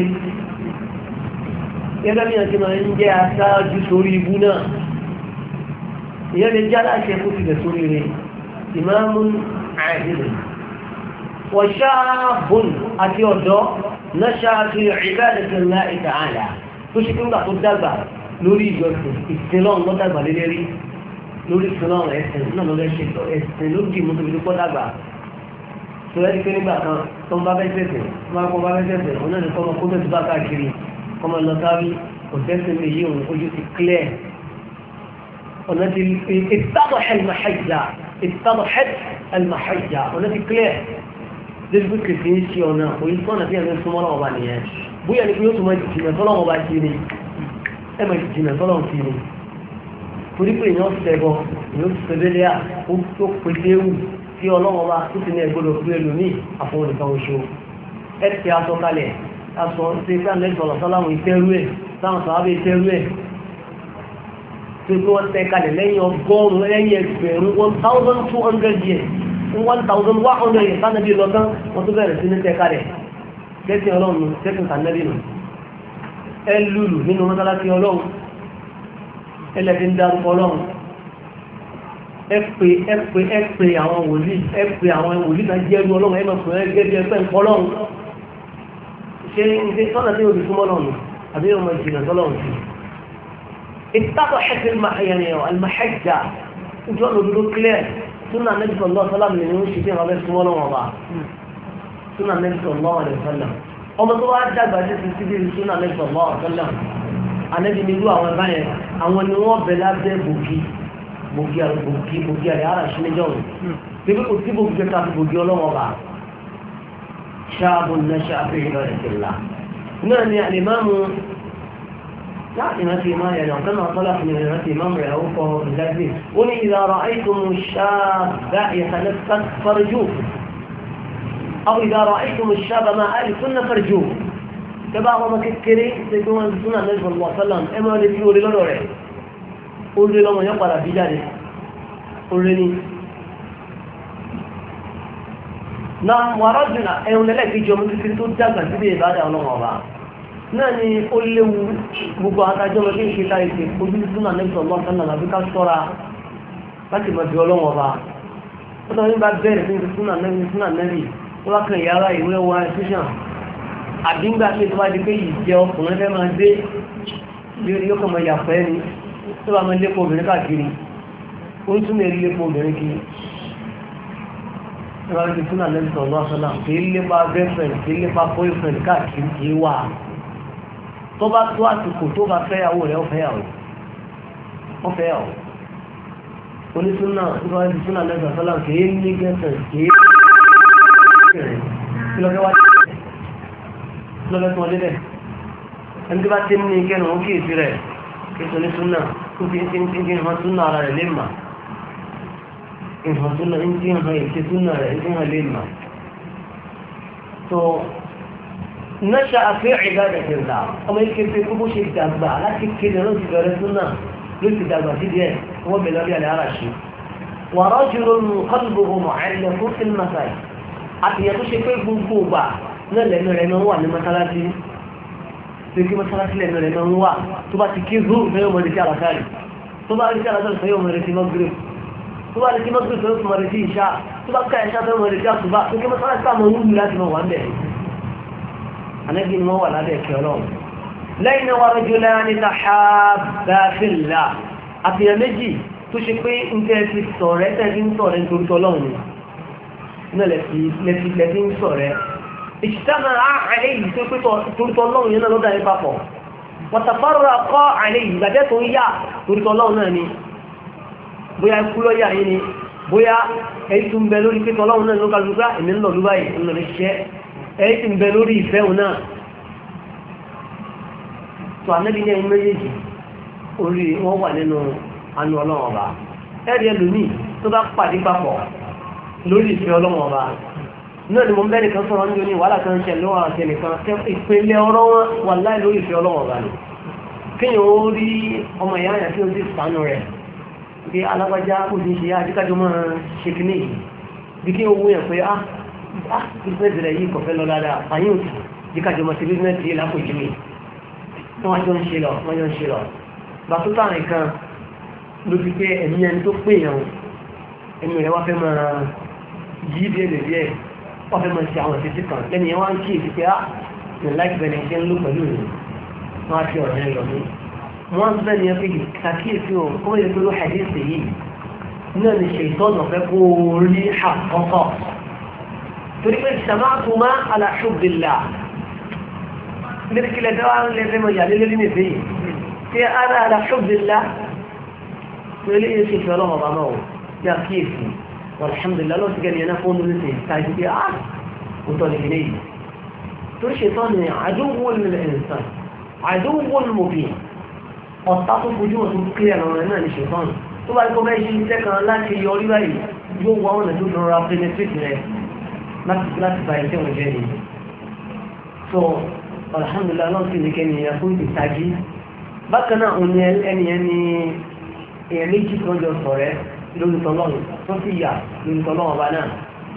Speaker 1: gẹ́gẹ́ bí àti máa ń jẹ́ aṣáájú sórí ibú náà ìyẹn lè jẹ́ aláṣẹ kó ti bẹ̀ sórí rẹ̀ imamun adilun wa shabun àti ọ̀dọ́ nasha'a fi ibadatillahi ta'ala tó ṣe fún ìgbà tó dàgbà lórí ìjọsìn ìsinlọ́run lọ́dàgbà lélẹ́rí lórí ìsinlọ́run ẹ̀sìn náà lọ́dẹ̀ ṣe ẹ̀sìn ló dì mọ́tò ìlú pọ́dàgbà tó ẹ́ di pé nígbà kan tó ń bá bẹ́ tẹ̀sẹ̀ tó máa kọ́ bá bẹ́ tẹ̀sẹ̀ òun náà ní kọ́mọ kó tẹ̀sí bá káàkiri kọ́mọ lọ sáré kò tẹ́sí mi yí òun ojú ti clear ọ̀nà ti ìtàbọ̀ ẹ̀lmàhájà ìtàbọ̀ ẹ̀lmàhájà ọ̀nà ti clear débi pé kìí ń ṣe ọ̀nà òyìn sọ́nà tí ẹ̀mí súnmọ́ lọ́wọ́ bá nìyẹn bóyá ni pé yóò tún máa jìnà tọ́lọ́wọ́ bá kiri ẹ máa jìnà tọ́lọ́wọ́ kiri torí pé èèyàn sẹ́bọ̀ èèyàn sẹ́bẹ̀lẹ́à ó tó pété wù tí ọlọ́wọ́ bá tó ti ní ẹgbọ́dọ̀ pé ẹlòmíì àfọwọ́ nìkan oṣù ẹ ti aṣọ kalẹ̀ aṣọ ṣe pé àlẹ́ ìsọ̀rọ̀ sọ́láwọn ìtẹ́rú ẹ̀ táwọn sọ̀rọ̀ ìtẹ́rú ẹ̀ tó tó wọ́n tẹ́ kalẹ̀ lẹ́yìn ọgọ́rùn-ún lẹ́yìn ẹgbẹ̀rún one thousand two hundred years one thousand one hundred years sánàbí lọ́tán wọ́n tó bẹ̀rẹ̀ sí ní tẹ́ kalẹ̀ tẹ́sí ọlọ́run tẹ́sí sànẹ́bí nù ẹ lùlù nínú mọ́sálásí ọlọ́run ẹlẹ́dí ń dárúkọ ọlọ́run ẹ pè ẹ pè ẹ pè àwọn wòlíì ẹ pè àwọn wòlíì náà jẹ́rú ọlọ́run ẹ mọ̀ fún ẹ gẹ́gẹ́ ẹgbẹ́ ń pọ́lọ́run ṣe ṣe sọ́nà tí òbí súnmọ́ lọ́run àbí ọmọ ìjìnà sọ́lọ́run sí ìtàkọ̀ ẹ̀sìn المحجة ojú ọ̀nà òdodo clear súnà Ànábì sallallahu alaihi wasallam ni ó ṣe bí wọn fẹ́ súnmọ́ lọ́wọ́ ọba súnà Ànábì sallallahu alaihi wasallam ọmọ tó wá dàgbà sí ti síbi súnà Ànábì sallallahu alaihi wasallam Ànábì ní irú àwọn ẹ̀bá yẹn àwọn ni wọ́n bẹ̀ lábẹ́ bògì bògì bògì bògì àrẹ ara ṣe níjọ́ rẹ̀ bíbí kò sí bògì kẹta àti bògì ọlọ́wọ́ ọba ṣáàbùn náà ṣáàbùn ìlọrẹ̀kìlá náà ni àlìmáàmù láti rántí máa yẹ̀ lọ kánà tọ́lá fún ìrìn rántí máàmù rẹ̀ ó kọ ìdágbé ó ní idha ra'aytumu ash-shabba yatanaffas farjuhu aw idha ra'aytumu ash-shabba ma'a ahli sunnah farjuhu tẹ́bá ọmọ kékeré ṣe pé wọ́n ti súnà Nabi sallallahu alaihi wasallam ẹ máa lè fi orí lọ́dọ̀ rẹ̀ orí lọ́mọ yẹn padà bí jáde orí ni na wàrà jùlọ ẹ̀hùn lẹ́lẹ́kejì ọmọ kékeré tó dàgbà síbi ìbádà ọlọ́wọ́ ọba náà ni ó léwu gbogbo àtàjọ́ ọmọ kéèké láì ṣe ojú súnà Nabi sallallahu alaihi wasallam àbí ká sọ́ra láti mọ̀ bí ọlọ́wọ́ ọba ó tọ́ nígbà bẹ́ẹ̀rẹ̀ sí súnà Nabi súnà Nabi ó wá kan ìyára ìwé wa ẹ̀síṣàn àdíngbà tí tó bá di pé ìjẹ ọkùnrin fẹ́ máa dé yóò kọ́ mọ ìyàfẹ́ ni tó bá máa lépo obìnrin káàkiri ó ń tún lè rí lépo obìnrin kiri ẹwà ní fún àlẹ́ ìsọ̀rọ̀ ọ̀sọ́lá kì í lépa girlfriend kì í lépa boyfriend káàkiri kì í wà tó bá tó àsìkò tó bá fẹ́yàwó rẹ̀ ó fẹ́yàwó ó fẹ́yàwó onísúnà nípa ní fún àlẹ́ ìsọ̀rọ̀ ọ̀sọ́lá kì í ní girlfriend kì í kí lọ́fẹ́ wá lọ́fẹ́ tí wọ́n dé bẹ́ẹ̀ ẹni tí bá ti ní kẹ́nu ó kíyèsí rẹ̀ kí sọ ní súnà tó fi ń tí ń hàn súnà ara rẹ̀ lè mà ìhàn súnà ń tí ń hàn èké súnà rẹ̀ ń tí hàn lè mà tó náṣà àfẹ́ ìbádà ìrìnà ọmọ ìképe kó bó ṣe dàgbà láti kéde ló ti bẹ̀rẹ̀ súnà ló ti dàgbà sí díẹ̀ wọ́n bẹ̀rẹ̀ lórí àlẹ́ ara ṣe wàrà jùlọ nù kọ́lùbù ọmọ àìlẹ̀ fún fílmàsáì àtìyàn tó ṣe pé gbogbo gbà náà lẹ́nu rẹ̀ náà wà ní mọ́sálásí tó kí mọ́sálásí lẹ́nu rẹ̀ náà wà tó bá ti kí zúrù fẹ́ yóò mọ̀ retí àlàkárì tó bá retí àlàkárì fẹ́ yóò mọ̀ retí mọ́gírì tó bá retí mọ́gírì fẹ́ yóò mọ̀ retí ìṣá tó bá ká ìṣá fẹ́ mọ̀ retí àtúbá tó kí mọ́sálásí káàmọ̀ wúlù láti mọ̀ wà ń bẹ̀ anẹ́bí ni wọ́n wà lábẹ́ ẹ̀kẹ́ ọlọ́run lẹ́yìn náà wà rọ́jò lẹ́yìn ní tahabba fillah àfihàn méjì tó ṣe pé ń tẹ́ ti sọ̀rẹ́ tẹ́ ti ń sọ̀rẹ́ nítorí tọ́lọ́run ni náà lẹ́fi ń sọ̀rẹ́ ìṣìtàmà àìlèyìn tó pé torítọ́ lọ́wọ́ yẹn náà ló dáyé papọ̀ wàtàfàrọ̀ akọ́ àìlèyìn ìgbàjẹ́ tó ń yà torítọ́ lọ́wọ́ náà ni bóyá ikú lọ́yà yìí ni bóyá èyí tó ń bẹ lórí pẹ́tọ́ lọ́wọ́ náà ló ká lùgbà èmi ń lọ lúbà yìí ń lọ lè ṣiṣẹ́ èyí tó ń bẹ lórí ìfẹ́ òun náà tó ànábi ní ẹni méjèèjì orí wọn wà nínú anú ọlọ́wọ́ ọba ẹ̀rí ẹlòmíì tó bá pàdé papọ̀ lórí ìfẹ́ ọlọ́wọ́ ọba náà ni mo ń bẹ́ nìkan sọ̀rọ̀ ní oní wàhálà kan ṣe lọ́wọ́ àti ẹnìkan ìpínlẹ̀ ọ̀rọ̀ wọn wà láì lórí ìfẹ́ ọlọ́wọ́ ọba ni kíyàn ó rí ọmọ ìyá àyà tí ó sì sànú rẹ̀ bí alágbájá ó ti ṣe àjíkájọ máa ṣe kí ní yìí bí kí owó yẹn pé ah ah bísínẹ́sì rẹ̀ yìí kọ̀fẹ́ lọ dáadáa àyín òtù àjíkájọ máa ṣe bísínẹ́sì yìí lápòjú mi wọ́n jọ ń ṣe lọ wọ́n jọ ń ṣe lọ bá tó táwọn nǹkan ló fi pé ẹ̀mí ẹni tó pè yàn ẹ̀mí rẹ̀ wá fẹ́ máa yí díẹ̀ díẹ̀ wọ́n fẹ́ máa ṣe àwọn ìṣẹ́sí kan lẹ́nu yẹn wá ń kí èsì pé á ní láìpẹ́ bẹ̀rẹ̀ ṣe ń lò pẹ̀lú rẹ̀ wọ́n á fi ọ̀rọ̀ yẹn lọ ní. wọ́n ń bẹ́ẹ̀ ni yẹn pé kàkíyèsí o kó wọ́n yẹ pé ló hadisi yìí náà ni ṣe ìtọ́nà fẹ́ kó rí àkọ́kọ́ torí pé sàmáàtúmá ala hubbillah lẹ́rìkìlẹ̀ dáwà lẹ́fẹ́ mọ̀ yàlé lórí nìfẹ́ yìí tí ara ala hubbillah pẹ̀lú yẹn ṣe fi ọlọ́mọ bàmá o yà kíyèsí alhamdulillah lọ́wọ́ ti gẹ́ni ẹ̀nà fún olóòrùn tí ìtàjú pé á òtọ́ ní ilé yìí tó ṣe tán ní àdúwòl ẹ̀ǹsàn àdúwòl mòbí ọ̀tá tó fojú wọn tó kílẹ̀ ọ̀rọ̀ náà ní ṣètọ́nù tó bá kọ́ bẹ́ẹ̀ ṣe iṣẹ́ kan láti yọrí báyìí yóò wá ọ̀nà tó lọ́ra penetrate rẹ̀ láti bá iṣẹ́ wọn jẹ́ ni so alhamdulillah lọ́wọ́ ti ní kẹ́ni ẹ̀nà fún ìtàjú bákan náà òun ẹni ẹni èèyàn méjì kan jọ sọ̀rẹ́ lórí tọ́lọ́run tó fi yà lórí tọ́lọ́run ọba náà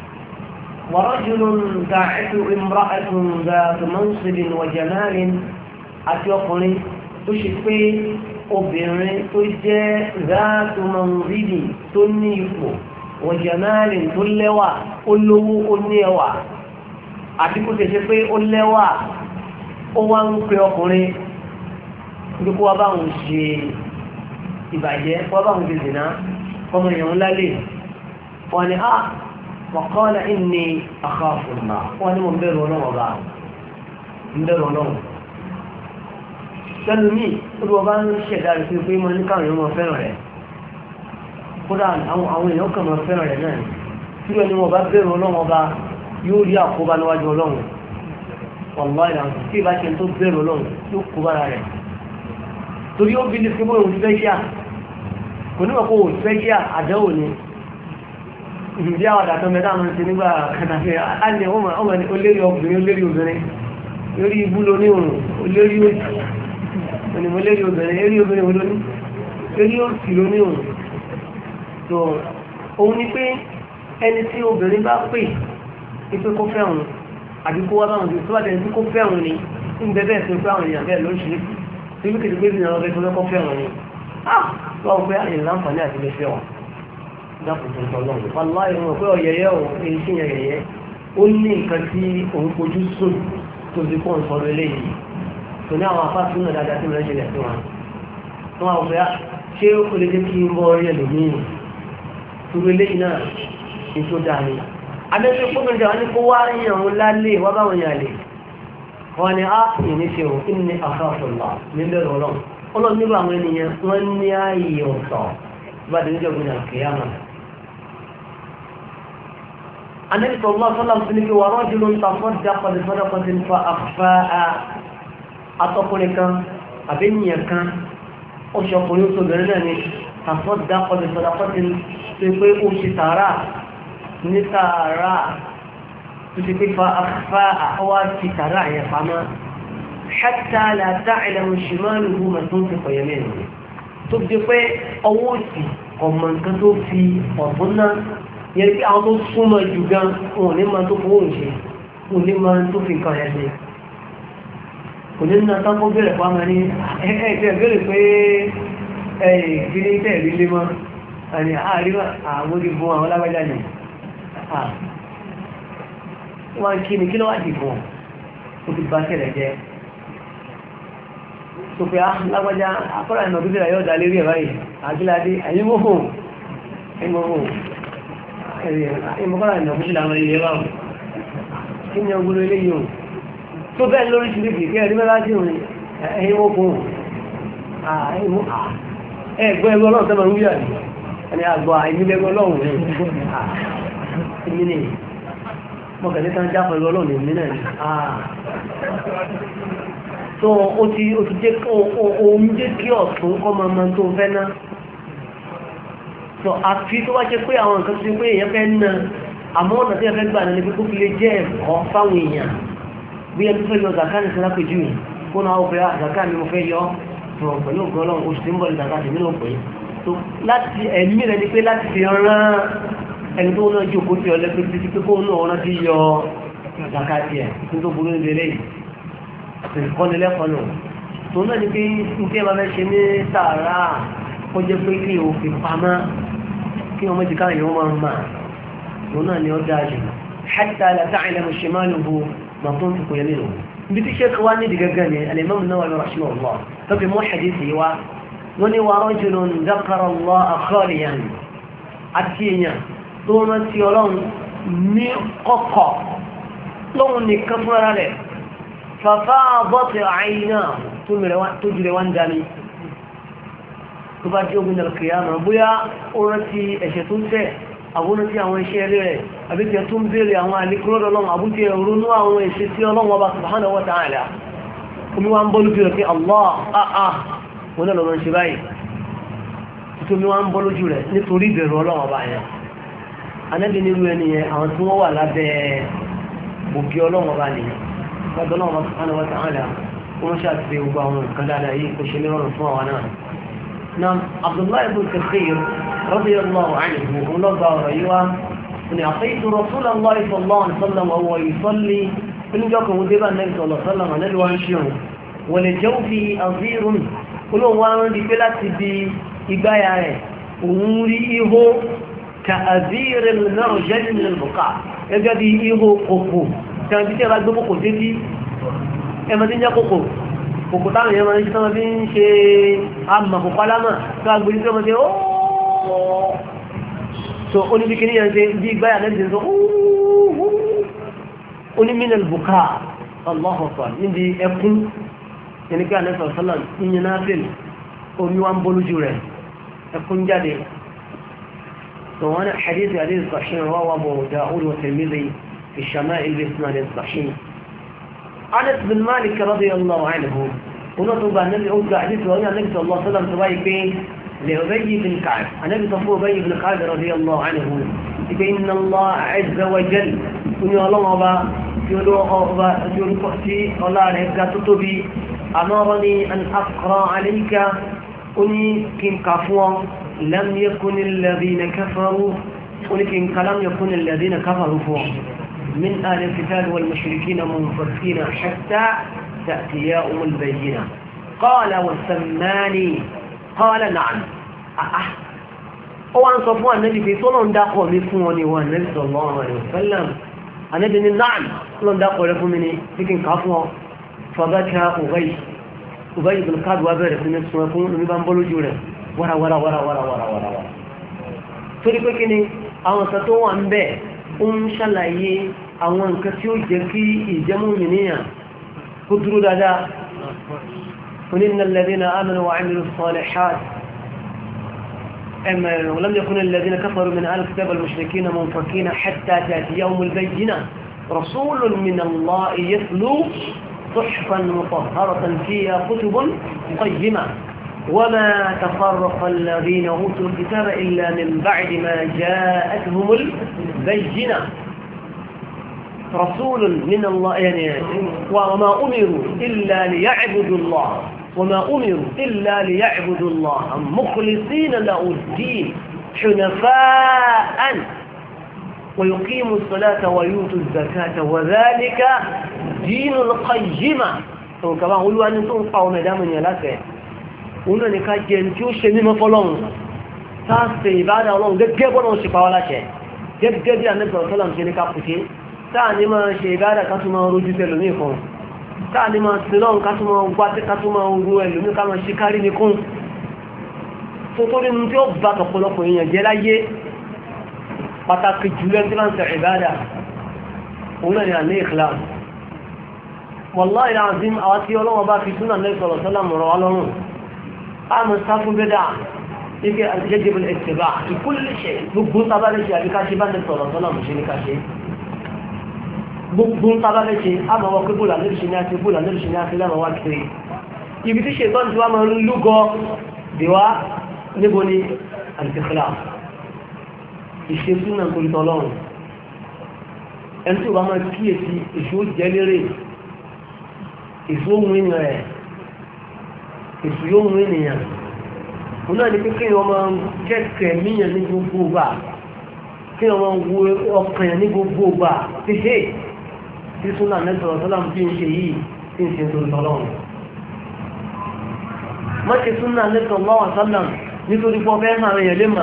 Speaker 1: wàrọ́jùlùm da'atu imra'atun dhatu mansibin wa jamalin àti ọkùnrin tó ṣe pé obìnrin tó jẹ́ dhatu mansibin tó ní ipò wa jamalin tó lẹ́wà ó lówó ó ní ẹwà àti kó ṣe pé ó lẹ́wà ó wá ń pe ọkùnrin bí kó wá báwọn ṣe ìbàjẹ́ kó wá báwọn ṣe zìnà ọmọ èèyàn lálẹ́ wọn ni a waqala inni akhafu Allah wọn ni mo bẹ̀rù ọlọ́wọ́ bá ń bẹ̀rù ọlọ́wọ́ tẹ́lùmí olùwọ́ bá ń ṣẹ̀dá rẹ̀ pé mọ́ ní káwọn èèyàn mọ́ fẹ́ràn rẹ̀ kódà àwọn èèyàn kan mọ́ fẹ́ràn rẹ̀ náà tí wọ́n ni wọ́n bá bẹ̀rù ọlọ́wọ́ bá yóò rí àkóbá níwájú ọlọ́run wallahi ìlànà tí ìbá ṣe tó bẹ̀rù ọlọ́run yóò kó bára rẹ̀ torí ó bí ní fún bóyá òun fẹ́ ṣíà kò ní ọkọ̀ òun fẹ́ ṣíà àdẹ́wò ni ìdí àwọn àdàtọ̀ mẹ́ta àwọn ti nígbà kàtàfẹ́ alẹ́ ọmọ ní olérí ọkùnrin olérí obìnrin lórí ibú lóní òrùn olérí òjì onímọ̀ olérí obìnrin olérí obìnrin olóní olérí òsì lóní òrùn tó òun ni pé ẹni tí obìnrin bá pè ipé kó fẹ́ràn àbí kó wá báwọn tó bá tẹ̀lé tí kó fẹ́ràn ni ń bẹ bẹ́ẹ̀ tó fẹ́ àwọn èèyàn bẹ́ẹ̀ lóṣìṣẹ́ tí bí kìí gbé ìrìnà ọ̀rẹ́ tó lẹ́kọ́ fẹ́ràn ni ah tó wọ́n pé àyè láǹfààní àti lè fẹ́ wọn dákùn tó ń tọ́ lọ́wọ́ pàlá ìwọ̀n pé ọ̀yẹ̀yẹ́ òun èyí sí yẹ̀yẹ́ ó ní nǹkan tí òun fojú sùn tó ti kọ́ ìfọ̀rọ̀ eléyìí tó ní àwọn afá sínú dáadáa tí mo rẹ́ ṣẹlẹ̀ sí wọn wọn àwọn pé ṣé ó lè jẹ́ kí n bọ́ orí ẹlòmíì torí eléyìí náà ní tó dáa ni adẹ́sẹ̀ fúnmìjà wọn ni kó wá yàn wọn lálé wá báwọn yàn lè wọn ni á ìní ṣe òun kí ni àfáàfọ̀lá nílẹ̀ ọlọ́run ọlọ́run nílò àwọn ènìyàn wọ́n ní ààyè ọ̀tọ̀ bá dé níjọ́ gbìyànjú kìíyàmà anẹ́sọ̀ ọlọ́run sọ́lá fún ní kí wà rọ́jù ló ń ta fọ́dà pàdé fọ́dà pàdé fa àfá atọ́kùnrin kan àbẹ́yìn kan oṣù ọkùnrin oṣù obìnrin náà ni àfọ́dà pàdé fọ́dà pàdé tó pé ó ṣe tààrà ní tààrà tó ti pé fa afá àwọ́ ti tààrà yẹn pamọ́ hatta la ta'lamu shimaluhu ma tunfiqu yaminuhu tó bí pé ọwọ́ òsì ọmọ nǹkan tó fi ọ̀tún náà yẹn pé àwọn tó súnmọ́ jù gan wọn ní ma tó fowó ń ṣe wọn ní ma tó fi nǹkan yẹn ṣe kò ní náà tán kó bẹ̀rẹ̀ pamọ́ ní ẹ̀ẹ́dẹ̀ bẹ̀rẹ̀ pé ẹ̀ẹ́dẹ̀ tẹ̀lé lé mọ́ àní àríwá àwọn olùgbò àwọn lágbàjá ni wọ́n kí ni kí ló wá dì fún ó ti bá ṣẹlẹ̀ jẹ́ tó pé á lágbàjá akọ́rà ìmọ̀ tó tẹ́lẹ̀ yóò dá lérí ẹ̀ báyìí àgíládé ẹ̀yìnmọ́hò ẹ̀yìnmọ́hò ẹ̀yìnmọ́kọ́rà ìmọ̀ tó tẹ́lẹ̀ àwọn ilẹ̀ báwọn kí ni ọgbọ́n ilé yìí tó bẹ́ẹ̀ lórí ṣe lè kí ẹ̀rí mẹ́lá sí òun ẹ̀yìnmọ́kò ẹ̀gbọ́ ẹgbọ́ ọlọ́run tẹ́lẹ̀ ń wíyà ẹni àgbà ìmílẹ̀gbọ́ ọlọ́run rẹ̀ ìmí ni mọ́kànlẹ́ tán já pẹ̀lú ọlọ́run ìmí náà ni tó o ti jẹ́ ohun jẹ́ kí ọ̀tún kọ́ máa máa tó fẹ́ ná tó àfi tó wá jẹ́ pé àwọn nǹkan tó pé èèyàn fẹ́ ná àmọ́ ọ̀nà tí ẹ fẹ́ gbà ní pé kó fi lè jẹ́ ẹ̀kọ́ fáwọn èèyàn bí ẹni tó fẹ́ yọ zaka ní sọ́lá pẹ̀jú yìí kó náà ó fẹ́ zaka mi mo fẹ́ yọ tó pẹ̀lú ògùn ọlọ́run oṣù tí ń bọ̀ ní zaka tèmi náà pè tó láti ẹ̀mí rẹ̀ ni pé láti fi rán ẹni tó náà jókòó tí ọlẹ́ pé títí pé kó náà rán ti yọ zaka tiẹ̀ tí tó burú ní ilé àti ìkọ́nilẹ́kọ̀ọ́ náà tó náà ni pé ní tí ẹ bá fẹ́ ṣe ní sàárà ó jẹ́ pé kí o fi pamọ́ kí wọ́n méjì káàkiri wọ́n máa ń mà tó náà ni ó dáa jù hatta la ta'lamu shimaluhu ma tunfiqu yaminuhu ibi tí ṣéèkì wá nídìí gẹ́gẹ́ ni al-Imam an-Nawawi rahimahullah tó fi mú hadith yìí wá wọ́n ní wa rajulun dhakara Allaha khaliyan àti èèyàn tó rántí ọlọ́run ní kọ̀kọ̀ lóhun nìkan fúnra rẹ̀ ففاضت عيناه تجري وانجاني تباجي من القيامة بويا أورتي أشتوسي أبونتي أوان شيري أبيتي تنبيري أوان لكرور الله أبوتي يرونوا أوان يشتي الله وبا سبحانه وتعالى كمي وان بولو جولة الله آه آه وانا لو من شباي كمي وان بولو جولة نتوري بيرو الله وبا أنا بني ويني أوان سموا ولا بي بوكي الله وبا قد الله سبحانه وتعالى ومشات في وباهم قال عليه كشمير رفوعنا نعم عبد الله بن كثير رضي الله عنه ونظر أيوة أن أعطيت رسول الله صلى الله عليه وسلم وهو يصلي إن جاكم ودبا النبي صلى الله عليه وسلم عن الوانشيون ولجوفه أظير كلهم وانا دي بلات دي إبايا ونريه كأذير المرجل من البقاع يجب إيه قفو tẹ́wọ́n bí tí ẹ bá gbé kòkò dé tí ẹmọ tí ń jẹ́ kòkò kòkò táwọn èèyàn máa ń ṣe tọ́wọ́ bí ń ṣe àmà kòkò alámà tó agbèrè tí ọmọ tí ó so ó ní bí kíní yẹn ṣe bí gbáyà náà ṣe sọ ó ní minal buka Allahu akbar níbi ẹkún yẹn kí àná sọ̀rọ̀ sọ́lá ìyẹn náà fèlè omi wa ń bọ́ lójú rẹ̀ ẹkún jáde so wọn ní hadith hadith sahih rawahu Abu Dawud wa Tirmidhi fi shama'il bi isnad sahih Anas bin Malik radiyallahu anhu wọn tó gba níbi ó gba hadith wọn ní Ànábì sallallahu alaihi wasallam tó báyìí pé لأبي بن كعب النبي صفوه أبي بن كعب رضي الله عنه بإن الله عز وجل كن الله أبا يقولوا أبا يقولوا قحتي الله عليك تطبي أمرني أن أقرأ عليك أني كن كفوا لم يكن الذين كفروا أني كن لم يكن الذين كفروا فوا من أهل الكتاب والمشركين منفكين حتى تأتيهم البينة قال وسماني قال نعم آه ó wá ń sọ fún ànábì pé tó lọ́n dákọ̀ mi fún wọn ni wọn ànábì sallallahu alaihi wasallam ànábì ní náà lọ́n dákọ̀ rẹ fún mi ní kíkín ká fún ọ fàbákà Ubay Ubay ibn Ka'b wá bẹ̀rẹ̀ fún mi sọ fún omi bá ń bọ́ lójú rẹ̀ wàrà wàrà wàrà wàrà wàrà wàrà torí pé kí ni àwọn nǹkan tó wà ń bẹ̀ ó ń ṣàlàyé àwọn nǹkan tí ó jẹ́ kí ìjẹ́mú mìíràn kó dúró dáadáa قل إن الذين آمنوا وعملوا الصالحات أما ولم يكن الذين كفروا من أهل الكتاب المشركين منفكين حتى تأتيهم البينة رسول من الله يتلو صحفا مطهرة فيها كتب قيمة وما تفرق الذين أوتوا الكتاب إلا من بعد ما جاءتهم البينة رسول من الله يعني وما أمروا إلا ليعبدوا الله وما أمروا إلا ليعبدوا الله مخلصين له الدين حنفاء ويقيموا الصلاة ويؤتوا الزكاة وذلك دين القيمة كما قالوا أن تنقوا مدام يلاك هنا نكاج ينتيو شميم فلون تاسي بعد الله جب ونو شفاولا شيء جب جب أن النبي صلى الله عليه وسلم شنو كابوتي تاني ما شيء بعد كاتما روجي تلوني كون táàní máa sí lọ́run ká tó máa gbá tí ká tó máa ro ẹlòmí ká máa ṣe kárí ní kún tó tó nínú tí ó bá tọ̀pọ̀lọpọ̀ èèyàn jẹ́ láyé pàtàkì jùlọ tí wọ́n ń tẹ̀ ìbádà òun náà ni à ní ikhlas wallahi alazim àwọn tí ọlọ́wọ́ bá fi súnà Nabi sallallahu alaihi wasallam rọ̀ wá lọ́rùn á mọ̀ sá fún bẹ́dà ike yajibu al-ittiba' fi kulli shay gbogbo sábà lè ṣe àbíká ṣe bá Nabi sallallahu alaihi wasallam ṣe ní ká ṣe gbogbo tàbá lẹ́ṣe àmàwọ̀ pé bóòlà lẹ́rìṣe ní àti bóòlà lẹ́rìṣe ní àti lẹ́màwà kiri ibi tí ṣètọ́ ti wá máa ń lúgọ dìwá níbo ni àtìkìlá ìṣe súnà torí tọ́lọ́run ẹni tí ó bá máa kíyèsí èṣù jẹ́ lérè èṣù ohun ènìyàn rẹ̀ èṣù yóò mú ènìyàn òun náà ni pé kí wọ́n máa kẹ́kẹ̀ẹ́ míyàn ní gbogbo gbà kí wọ́n máa wo ọkàn ní gbogbo gbà ti ṣe tí súnà nẹ́sọ̀rọ̀ sọ́lá tí ń ṣe yìí tí ń ṣe torí tọ́lọ́run má ṣe súnà nẹ́sọ̀rọ̀ sọ́lá nítorí pọ́ fẹ́ hàn èèyàn lè mà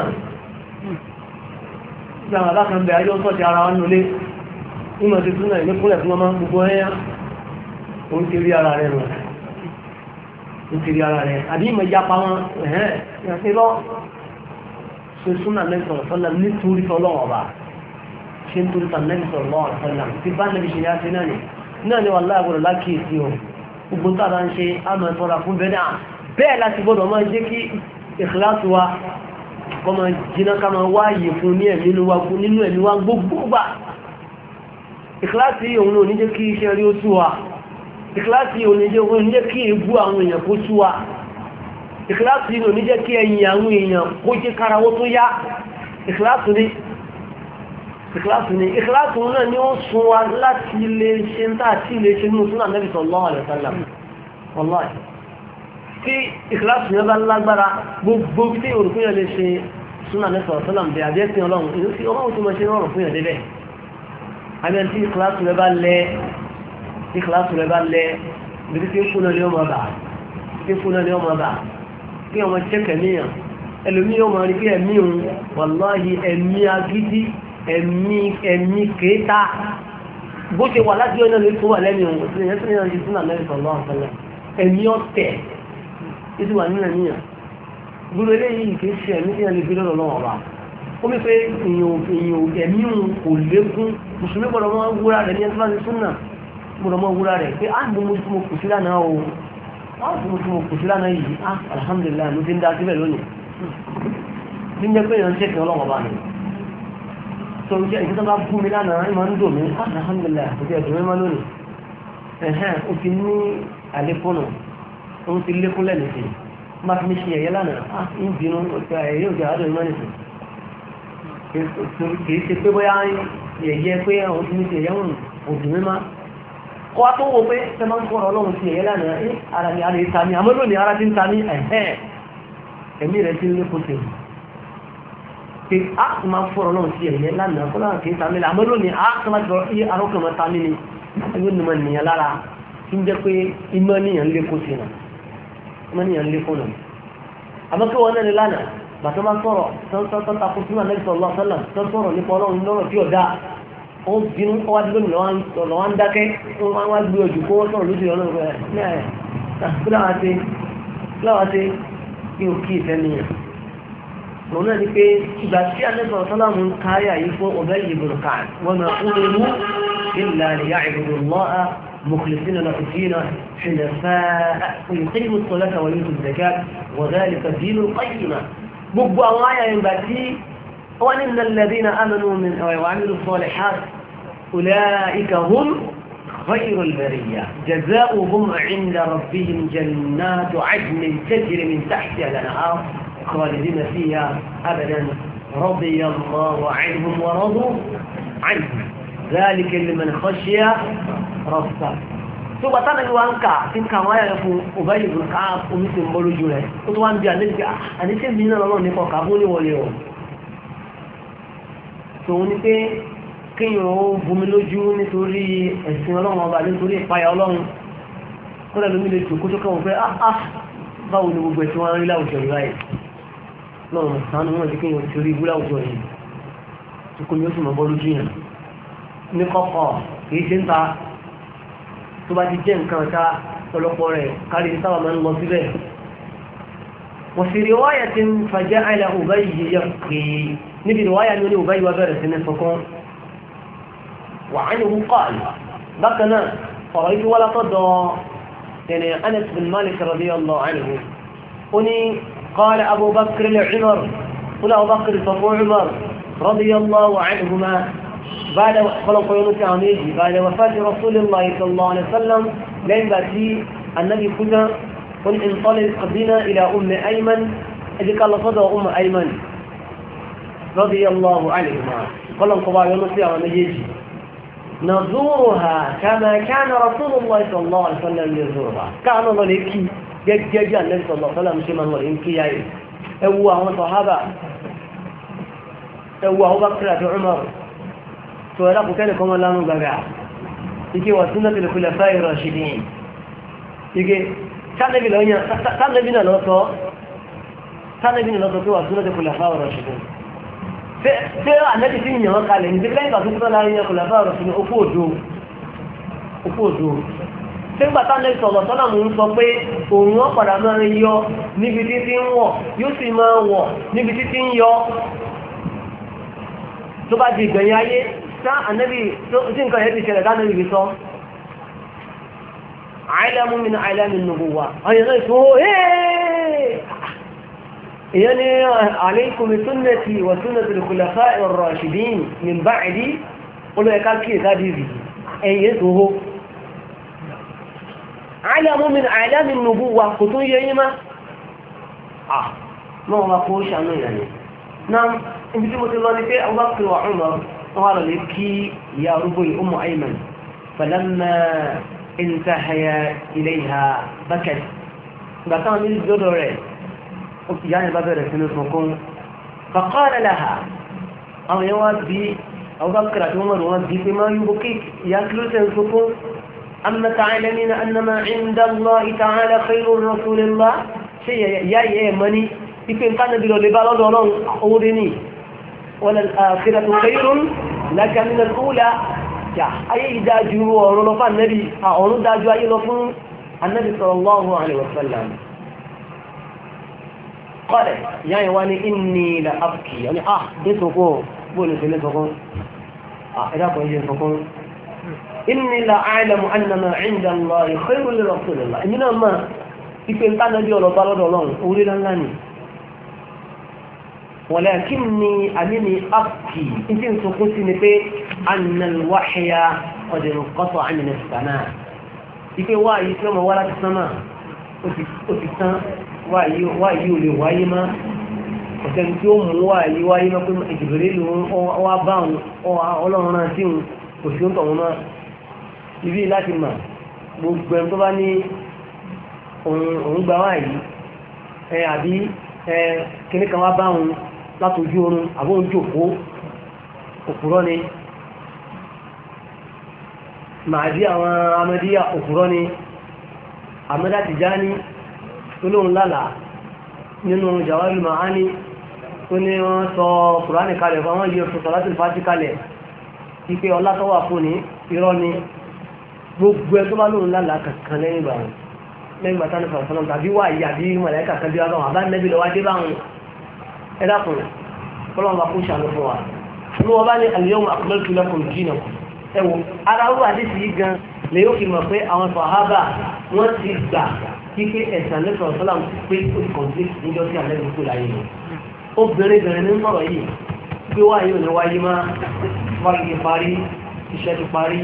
Speaker 1: tí àwọn alákan bẹ̀ ayọ́ sọ́ọ̀tì ara wọn nulẹ̀ nígbà tí súnà ìní kúnlẹ̀ fún ọmọ gbogbo ẹ̀yà ó ń kiri ara rẹ̀ rẹ̀ ń kiri ara rẹ̀ àbí ìmọ̀ ìyapa wọn ẹ̀hẹ́n ìyàfẹ́ lọ ṣe súnà nẹ́sọ̀rọ̀ sọ́lá nítorí tọ́lọ́run ọba ṣe ń torí tàbí sallallahu alaihi wasallam tí bá nàbí ṣe ní àti náà ni náà ni wallahi gbọ́dọ̀ lákìísí o gbogbo tàbí ń ṣe àmà ìtọ́ra fún bẹ́dà bẹ́ẹ̀ láti gbọ́dọ̀ máa jẹ́ kí ìkìláàsì wa kọ́ máa jiná ká máa wáyé fún ní ẹ̀mí nínú ẹ̀mí wa gbogbo gbà ìkìláàsì òun ò ní jẹ́ kí iṣẹ́ rí ó sú wa ìkìláàsì òun ò ní jẹ́ kí ebú àwọn èèyàn kó sú wa ìkìláàsì òun ò ní jẹ́ kí ẹ̀yìn àwọn èèyàn kó jẹ́ kárawó tó yá ìkìláàsì ní ìkìláàsì ní ìkìláàsì náà ni ó sún wa láti lè ṣe ń tàà tí lè ṣe nínú súnà Nabi sallallahu alaihi wasallam wallahi tí ìkìláàsì ní ọba lágbára gbogbo tí olùkúnyàn lè ṣe súnà Nabi sallallahu alaihi wasallam bẹ àbí ẹ̀sìn ọlọ́run ìlú sí ọlọ́run tó máa ṣe rọrùn fún yàn débẹ̀ àbí ẹni tí ìkìláàsì rẹ bá lẹ ìkìláàsì rẹ bá lẹ bí tí ń fúnà ní ọmọ bà tí ń fúnà ní ọmọ bà kí ọmọ ṣẹ́kẹ̀ níyàn ẹlòmí ọmọ rí pé ẹ̀mí òun wallahi ẹ̀mí agídí ẹ̀mí ẹ̀mí kéta bó ṣe wà láti ọ̀nà lè tó wà lẹ́mí ohun òṣèlú ẹ̀yẹ́ tó ní ọjọ́ ìsúná Nabi sallallahu alaihi wasallam ẹ̀mí ọ̀tẹ̀ ìsú wà nínú ẹ̀míyàn gbúrú eléyìí kìí ṣe ẹ̀mí tí wọ́n lè fi lọ́rọ̀ lọ́wọ́ wa ó mi pé èèyàn èèyàn ẹ̀mí kò lékún mùsùlùmí gbọ́dọ̀ mọ́ wúra rẹ̀ ní ẹni tó bá ti súnà gbọ́dọ̀ mọ́ wúra rẹ̀ pé ah mo mo kù sí lánàá o ah mo mo kù sí lánàá yìí ah alhamdulillah ló ti ń dá síbẹ̀ lónìí bí ń jẹ́ pé èèyàn ń ṣèkìn ọlọ́wọ́ bá mi tó ń jẹ́ ìdí tó bá bú mi lánàá ìmọ̀ ń dò mí ah alhamdulillah kò sí ẹ̀dùn mi má lónìí ẹ̀hẹ́n ó ti ní àlékún ó ti lékún lẹ́nu sí má fi mi ṣe ẹ̀yẹ lánàá ah ń bínú ẹ̀yẹ òjò àádọ́ ìmọ̀ nìsín kìí ṣe pé bóyá yẹ̀yẹ́ pé àwọn tí ní ti ẹ̀yẹ́ wọn òdì mímá kọ́ wá tó wo pé ṣe máa ń kọ́ ọlọ́run ti ẹ̀yẹ́ lánàá ẹ́ ara ni ara ìta ní àmọ́ lónìí ara ti ń ta ní ẹ̀hẹ́ ẹ̀mí rẹ̀ ti ń lékún sí pé a ti máa ń fọ́ ọlọ́run ti ẹ̀yẹ́ lánàá kọ́ láwọn kìí ta mí àmọ́ lónìí a ti máa jọ iye arọ́kọ̀ mọ́ ta mí ni ẹgbẹ́ ni mo nìyàn lára tí ń jẹ́ pé ìmọ̀ níyàn lékún sí nà ìmọ̀ níyàn lékún nà àmọ́ kí wọ́n náà ní lánàá bàtọ́ máa sọ̀rọ̀ tọ́ntọ́ntọ́ takò sínú àlẹ́sọ̀ ọlọ́sọ́lá tó sọ̀rọ̀ nípa ọlọ́run lọ́rọ̀ tí ọ̀dá ó bínú ọwá dúró ní lọ́wọ́ ń dákẹ́ wọ́n wá gbé ojú kó wọ́n sọ̀rọ̀ lójú ọlọ́run rẹ̀ ní ẹ̀ láwáṣe kí o kí ìfẹ́ nìyàn òun náà ni pé ìgbà tí àlẹ́sọ̀ ọlọ́sọ́lá mú káyà yìí fún ọ̀bẹ́ ìbùrù káà wọ́n máa ń lè mú ìlà ìyá ìbùrù lọ́à مخلصين له الدين حنفاء ويقيموا الصلاة ويؤتوا الزكاة وذلك الدين القيمة gbogbo àwọn àyà ìgbà tí wọ́n ní الذين آمنوا من وعملوا الصالحات أولئك هم خير البرية جزاؤهم عند ربهم جنات عدن تجري من تحتها الأنهار خالدين فيها أبدا رضي الله عنهم ورضوا عنه ذلك لمن خشي ربه tó bàtà náà wá ń kà tí ń ka wọ́n yà fún ọba ìbò ká omi tí ń bọ́ lójú rẹ̀ ó tó wá ń bí àlejò àníṣe mi náà lọ́nà nípa ọ̀kà fún níwọlé ọ̀ tòun ni pé kéèyàn ó bomi lójú nítorí ẹ̀sìn ọlọ́run ọba nítorí ìpayà ọlọ́run kó lẹ́nu mi lè tò kó tó kẹ́wọ̀n pé ah ah báwo ni gbogbo ẹ̀sìn wọn rí láwùjọ yìí báyìí lọ́run sànú wọn ti kéèyàn ti rí ibú láwùjọ yìí tó kó mi ó sì mọ̀ bọ́ lójú yẹn ní kọ́kọ́ kì í ṣe ń ta tó bá ti jẹ́ nǹkan ká ọlọ́pọ̀ rẹ̀ kárí ní sábà máa ń lọ síbẹ̀ wọ́n fi ríwáyà tí ń fàjá àìlà Ubay yẹ pé níbi ríwáyà ní oní Ubay wà bẹ̀rẹ̀ sí ní sọkún wà á ní wúkọ́ọ̀lù bákan náà ọ̀rọ̀ ibi wá látọ̀dọ̀ tẹ̀lé Anas bin Malik radiyallahu anhu ó ní qala Abu Bakr li Umar ó ní Abu Bakr sọ fún Umar radiyallahu anhuma بعد خلق يونس عميجي بعد وفاة رسول الله صلى الله عليه وسلم لين باتي النبي كنا قل انطلق بنا إلى أم أيمن إذ قال صدى أم أيمن رضي الله عنهما قال انقضى يونس عميجي نزورها كما كان رسول الله صلى الله عليه وسلم يزورها كان ذلك جج النبي صلى الله عليه وسلم شمن والإنكي يعني هو هو صحابة هو أبو بكر وعمر سؤال أبو كان كما لا نبغى يجي وسنة الخلفاء الراشدين يجي كان نبي لونيا كان نبي نلوتو كان نبي نلوتو وسنة الخلفاء الراشدين في في النبي في نيوم قال إن ذكرين قصدي لا نيا الخلفاء الراشدين أفوجو أفوجو sẹ́gbà tánẹ́ sọ̀rọ̀ sọ́nà mú ń sọ pé òun wọ́n padà máa ń yọ níbi títí ń wọ̀ yóò sì máa wọ̀ níbi títí ń yọ tó bá di ìgbẹ̀yìn ayé sá ànẹ́bì tí nǹkan yẹ́ ti ṣẹlẹ̀ tánẹ́bì fi sọ àìlẹ́mú mi ní àìlẹ́mù nubuwa ọ̀yẹ̀ náà tó ẹ́ẹ̀ èyàn ni alaykum bi sunnati wa sunnati al-khulafa'i ar-rashidin min ba'di olóyẹ̀ká kí ìsádìí ẹ̀yẹ́ tó hó alamu min alami nubuwa kò tún yẹ yín má ah náà wọ́n kó ṣàánú ìyàní náà ibi tí mo ti lọ ní pé Abubakar wa Umar wọ́n wà lọ́lẹ́ kí ìyá arúgbó yìí Ummu Ayman falamma intahaya ilayha bakat ìgbà táwọn ní ìjọdọ̀ rẹ̀ ìyá ni bá bẹ̀rẹ̀ sínú sunkún faqala laha àwọn yẹn wá bí Abubakar àti Umar wọn bí pé máa yúbọ kí ìyá kí ló tẹ̀ sunkún أما تعلمين أن ما عند الله تعالى خير رسول الله شيء يا يا مني يمكن كان بيقول لي بالله دولار أوريني ولا الآخرة خير لك من الأولى يا أي داجو ورلفا النبي أولو داجو أي لفون النبي صلى الله عليه وسلم kọ́lẹ̀ ìyá yẹn wá ní inni la abki yẹn ni ah ní sọkún bóòlù sí ní sọkún ah ẹ̀dá kan yẹ sọkún inni la a'lamu anna ma 'inda Allahi khayrun li rasulillah èmi náà máa ipe ń tánà bí ọlọ́ba lọ́dọ̀ ọlọ́run orí ńlá ni walakinni àmìnì abki ní tí ń sọkún sí ni pé anna al-wahya qad inqata'a min as-sama' ipe wáyé tí wọ́n wá láti sánmà ó ti tán wáyé ò lè wáyé má ọ̀sẹ̀ni tí ó mú wáyé wáyé má pé ìdìbèrè ló wá bá ọlọ́run náà tí kò sí ó ń tọ̀ wọn má ibi láti mà gbogbo ẹni tó bá ní òun gba wáyé ẹ àbí ẹ kíní kan wá bá òun látòjú oorun àbóhun jòkó òpùrọ́ ni màdí àwọn amẹ́díyà òpùrọ́ ni Ahmada Tijani olóhun lálà nínú Jawahirul Ma'ani tó ní wọ́n sọ Kùránì kalẹ̀ fún àwọn yíò sọ láti fàájí kalẹ̀ ipé ọlá tó wà fún ní irọ́ ni gbogbo ẹ tó bá lóhun lálà kankan lẹ́yìn ìgbà wọn lẹ́yìn ìgbà tánì fàṣọ́nà tàbí wà yìí àbí mọ̀lẹ́kà kan bí wọ́n àbá nẹ́bí lọ wá dé báwọn ẹ dákun kọ́lọ́n bá kó ṣàánú fún wa ní wọ́n bá ní al-yawma akmaltu lakum dinakum ẹwọ ara wúwà dé sí gan lè yóò fi mọ̀ pé àwọn sàhábà wọ́n ti gbà kíké ẹ̀sàn lẹ́sọ̀ sọ́làm ti pé ó ti complete níjọ́ sí àlẹ́ ìgbòkú láyé lọ. obìnrin bẹ̀rẹ̀ ní sọ̀rọ̀ yìí pé wáyé ò ní wáyé má wáyé parí iṣẹ́ ti parí.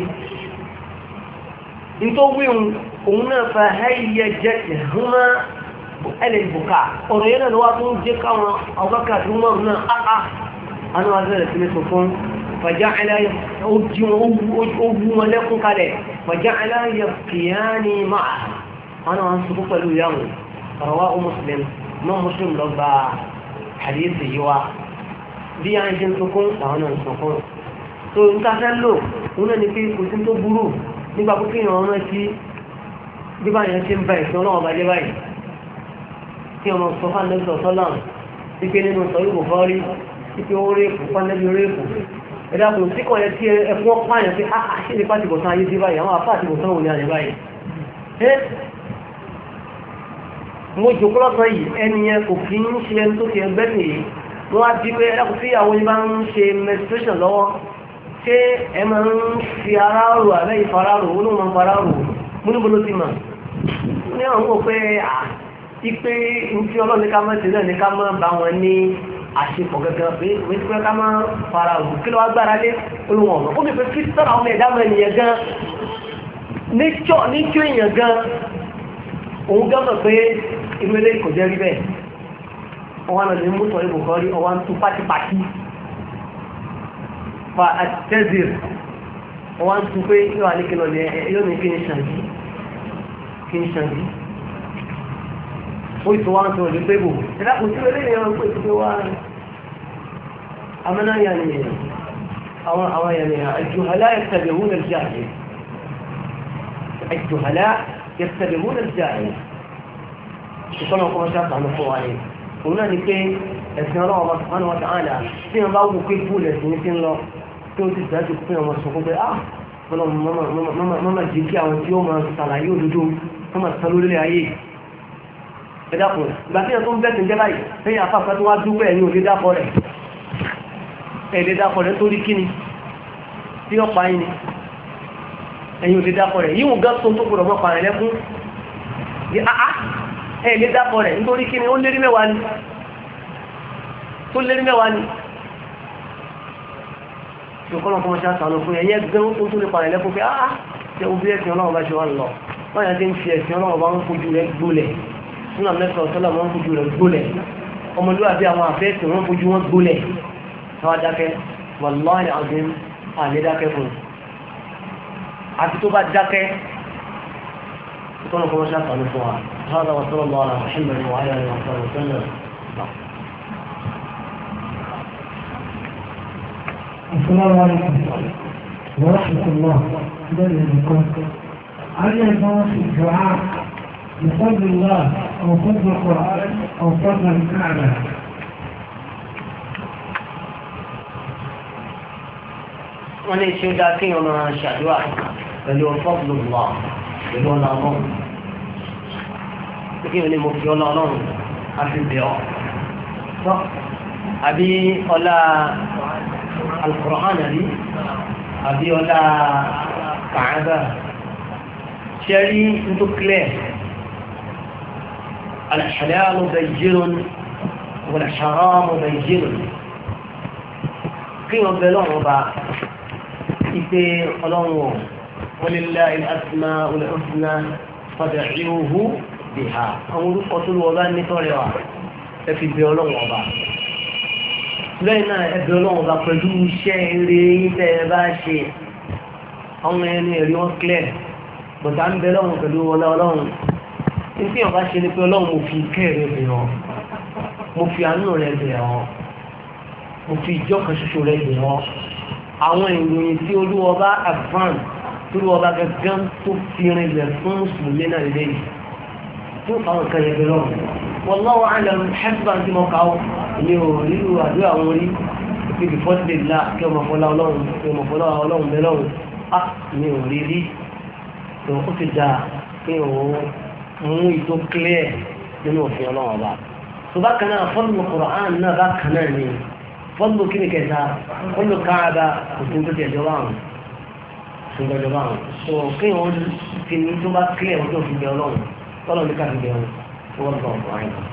Speaker 1: nítorí wíhun òun náà fa ẹyẹ jẹ ìhúnmá ẹlẹ́ ìbùkà ọ̀rọ̀ yẹn náà ló wá tó ń jẹ́ káwọn ọgọ́kà tó mọ̀ náà áá àwọn azẹ́rẹ̀ sí ní sọ fún فجعل أبو لكم قال فجعل يبكيان معه أنا أنصفك له يوم رواه مسلم ما مسلم لبا حديث يوا bí a ń ṣe ń sọkún àwọn náà ń sọkún tó ń ká fẹ́ lò òun náà ni pé kò sí tó burú nígbà pé kíyàn ọ̀nà tí bí bá yẹn ṣe ń bá ìṣẹ́ ọlọ́wọ́ bá jẹ́ báyìí tí ọmọ sọ fún àlẹ́sọ̀ sọ́lá wípé nínú sọ yóò bọ̀ rí wípé ó rí èkó fún àlẹ́bí orí èkó ẹ̀dá kò sí kọ̀ yẹ kí ẹkún ọpáyàn pé áà ṣe lè pàtìkọ̀ tán ayé sí báyìí àwọn àfáà àti ìbòsán òní àjẹ́ báyìí ẹ́ mo jòkó lọ́sọ yìí ẹni yẹn kò kí ń ṣe ẹni tó ti ẹgbẹ́ nìyí wọ́n á di pé ẹ̀dá kò sí àwọn yìí bá ń ṣe menstruation lọ́wọ́ ṣé ẹ máa ń fi ara rò àbẹ́ ìfara rò ó ló máa ń fara rò mú níbo ló ti mà ní àwọn kò pé à ipe ntí ọlọ́ni ká mọ́ sí náà ní ká mọ́ bá wọn ní àṣepọ̀ gẹ́gẹ́ pé wípé ká máa fara ògùn kí ló wá gbára lé olùwọ̀n ọ̀nà ó bí pé kí sọ́nà ọmọ ẹ̀dá mọ̀ ènìyàn gan níjọ́ níjọ́ èèyàn gan òun gẹ́mọ̀ pé inú ilé kò jẹ́ rí bẹ́ẹ̀ ọwọ́n náà lè mú sọ ibùkọ́ rí ọwọ́n tún pátipátí fa àtẹ́zìr ọwọ́n tún pé yóò wà ní kí lọ ní yóò ní kí n ṣàǹdí kí n ṣàǹdí ó ìtò wá ń sọ ìlú pébò ẹ̀dá kò sí orílẹ̀ ẹ̀rọ pé ìtò wá amẹ́nà yàní àwọn àwọn yàní àjùhàlá yattabi'una al-jahil àjùhàlá yattabi'una al-jahil ìtọ́nà ọkọ̀ ṣe àtàánú fún wa ní òun náà ni pé ẹ̀sìn ọlọ́wọ́ subhanahu wa ta'ala tí wọ́n bá wù pé fúlù ẹ̀sìn ti ń lọ tí ó ti dájú fún ọmọ sọkún pé ah mọ́mọ́ jẹ́ kí àwọn tí ó máa ṣàlàyé òdodo wọ́n máa sọ lórílẹ̀ ayé ẹ̀dàkùn ìgbà tí ẹ̀ tó ń bẹ́sìn jẹ́ báyìí lẹ́yìn afáfẹ́ tó wá dúpẹ́ ẹ̀yìn òlé dákọ̀ rẹ̀ ẹ̀lẹ́ dákọ̀ rẹ̀ torí kíni tí ó pa yìí ẹ̀yìn òlé dákọ̀ rẹ̀ yíò gán tó tó gbọ́dọ̀ mọ́ pa rẹ̀ lẹ́kún ẹ̀lẹ́ dákọ̀ rẹ̀ nítorí kíni ó lérí mẹ́wàá ni tó lérí mẹ́wàá ni ṣùkọ́nà fún ọṣà sànù fún ẹ̀yẹ gán tó tó lè pa rẹ̀ lẹ́kún pé áá tẹ obì ẹ̀sìn ọlọ́run bá ṣe wá lọ wọ́n yà ti ń fi ẹ̀sìn ọlọ́run bá ń fojú rẹ̀ gbólẹ̀ súnà mẹ́sàn ọ̀sọ́lá wọn fojú rẹ̀ gbólẹ̀ ọmọlúwàbí àwọn àfẹ́ẹ̀sì wọn fojú wọn gbólẹ̀ káwà dákẹ́ wallahi azim àlè dákẹ́ fún àti tó bá dákẹ́ ìtọ́nà kọmọ ṣàtàlù fún wa hādhā wa sallallahu ala Muhammadin wa ala alihi wa sallam.
Speaker 2: Assalamu alaikum wa rahmatullah وبركاته. أيضا في الدعاء بفضل الله أو فضل القرآن أو فضل الكعبة.
Speaker 1: wọ́n ní ṣe dá kí wọ́n máa ṣàdúrà pẹ̀lú fadlullah pẹ̀lú ọlọ́run kí wọ́n ní mo fi ọlọ́run àti bẹ̀ ọ́ tọ́ àbí ọlá Al-Qur'an àbí àbí ọlá Kaaba ṣẹ́rí tó clear al-halal bayyinun wal-haram bayyinun kí wọ́n bẹ lọ́wọ́ bá ipe ọlọ́wọ́ walillahi al-asma'ul husna fad'uhu biha àwọn orúkọ tó lọ́wọ́ bá nítorẹ̀ wà ẹ fi bẹ ọlọ́wọ́ bá lẹ́yìn náà ẹbẹ̀ ọlọ́wọ́ bá pẹ̀lú iṣẹ́ eré tẹ́ ẹ bá ṣe àwọn ẹni ẹ̀rí wọn clear bọ̀dá ń bẹ lọ́wọ́ pẹ̀lú ọlá ọlọ́run ní tí wọ́n bá ṣe ni pé ọlọ́run mo fi kẹ́rẹ̀ bẹ̀ ọ́ mo fi àánú rẹ̀ bẹ̀ ọ́ mo fi ìjọ kan ṣoṣo rẹ̀ bẹ̀ ọ́ àwọn ìròyìn tí olúwa bá advan tí olúwa bá gẹ́gẹ́ tó fi rinlẹ̀ fún mùsùlùmí náà lélẹ́yìí fún àwọn kan yẹn bẹ̀ lọ́wọ́ wallahu a'lam hẹ́sùbà tí mo kà ó ní o nínú àdúrà àwọn orí pé before the day la kí ọmọ fọlá ọlọ́run kí ọmọ fọlá ọlọ́run bẹ lọ́run á ní o rí rí tó ó ti dáa kí o mú ìtò clear nínú òfin ọlọ́run ọba tó bá kan náà fọ́lù Qur'an náà bá kan náà ni fọ́lù kí ni kẹta fọ́lù Káàbà kò sí tó ti ẹ̀jọ́ bá wọn sí tó ẹ̀jọ́ bá wọn tó kí o ti ní tó bá clear ọjọ́ òfin bẹ ọlọ́run tọ́lọ́ ní ká fi bẹ wọn tó wọ́n bọ̀ ọ̀pọ̀ àyìn.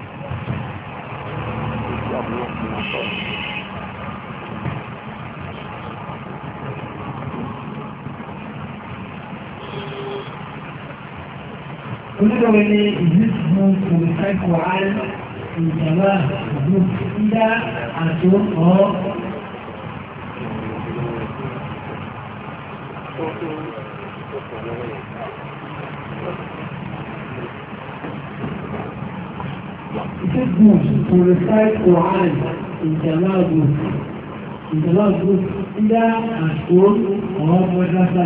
Speaker 2: Onídọ̀wé ni ìdíjú olùfẹ́ Quran ìjọba ìlú ìdá àjò ọ̀. Is it good to recite Quran in Jama group? In Jama group, either at home or madrasa?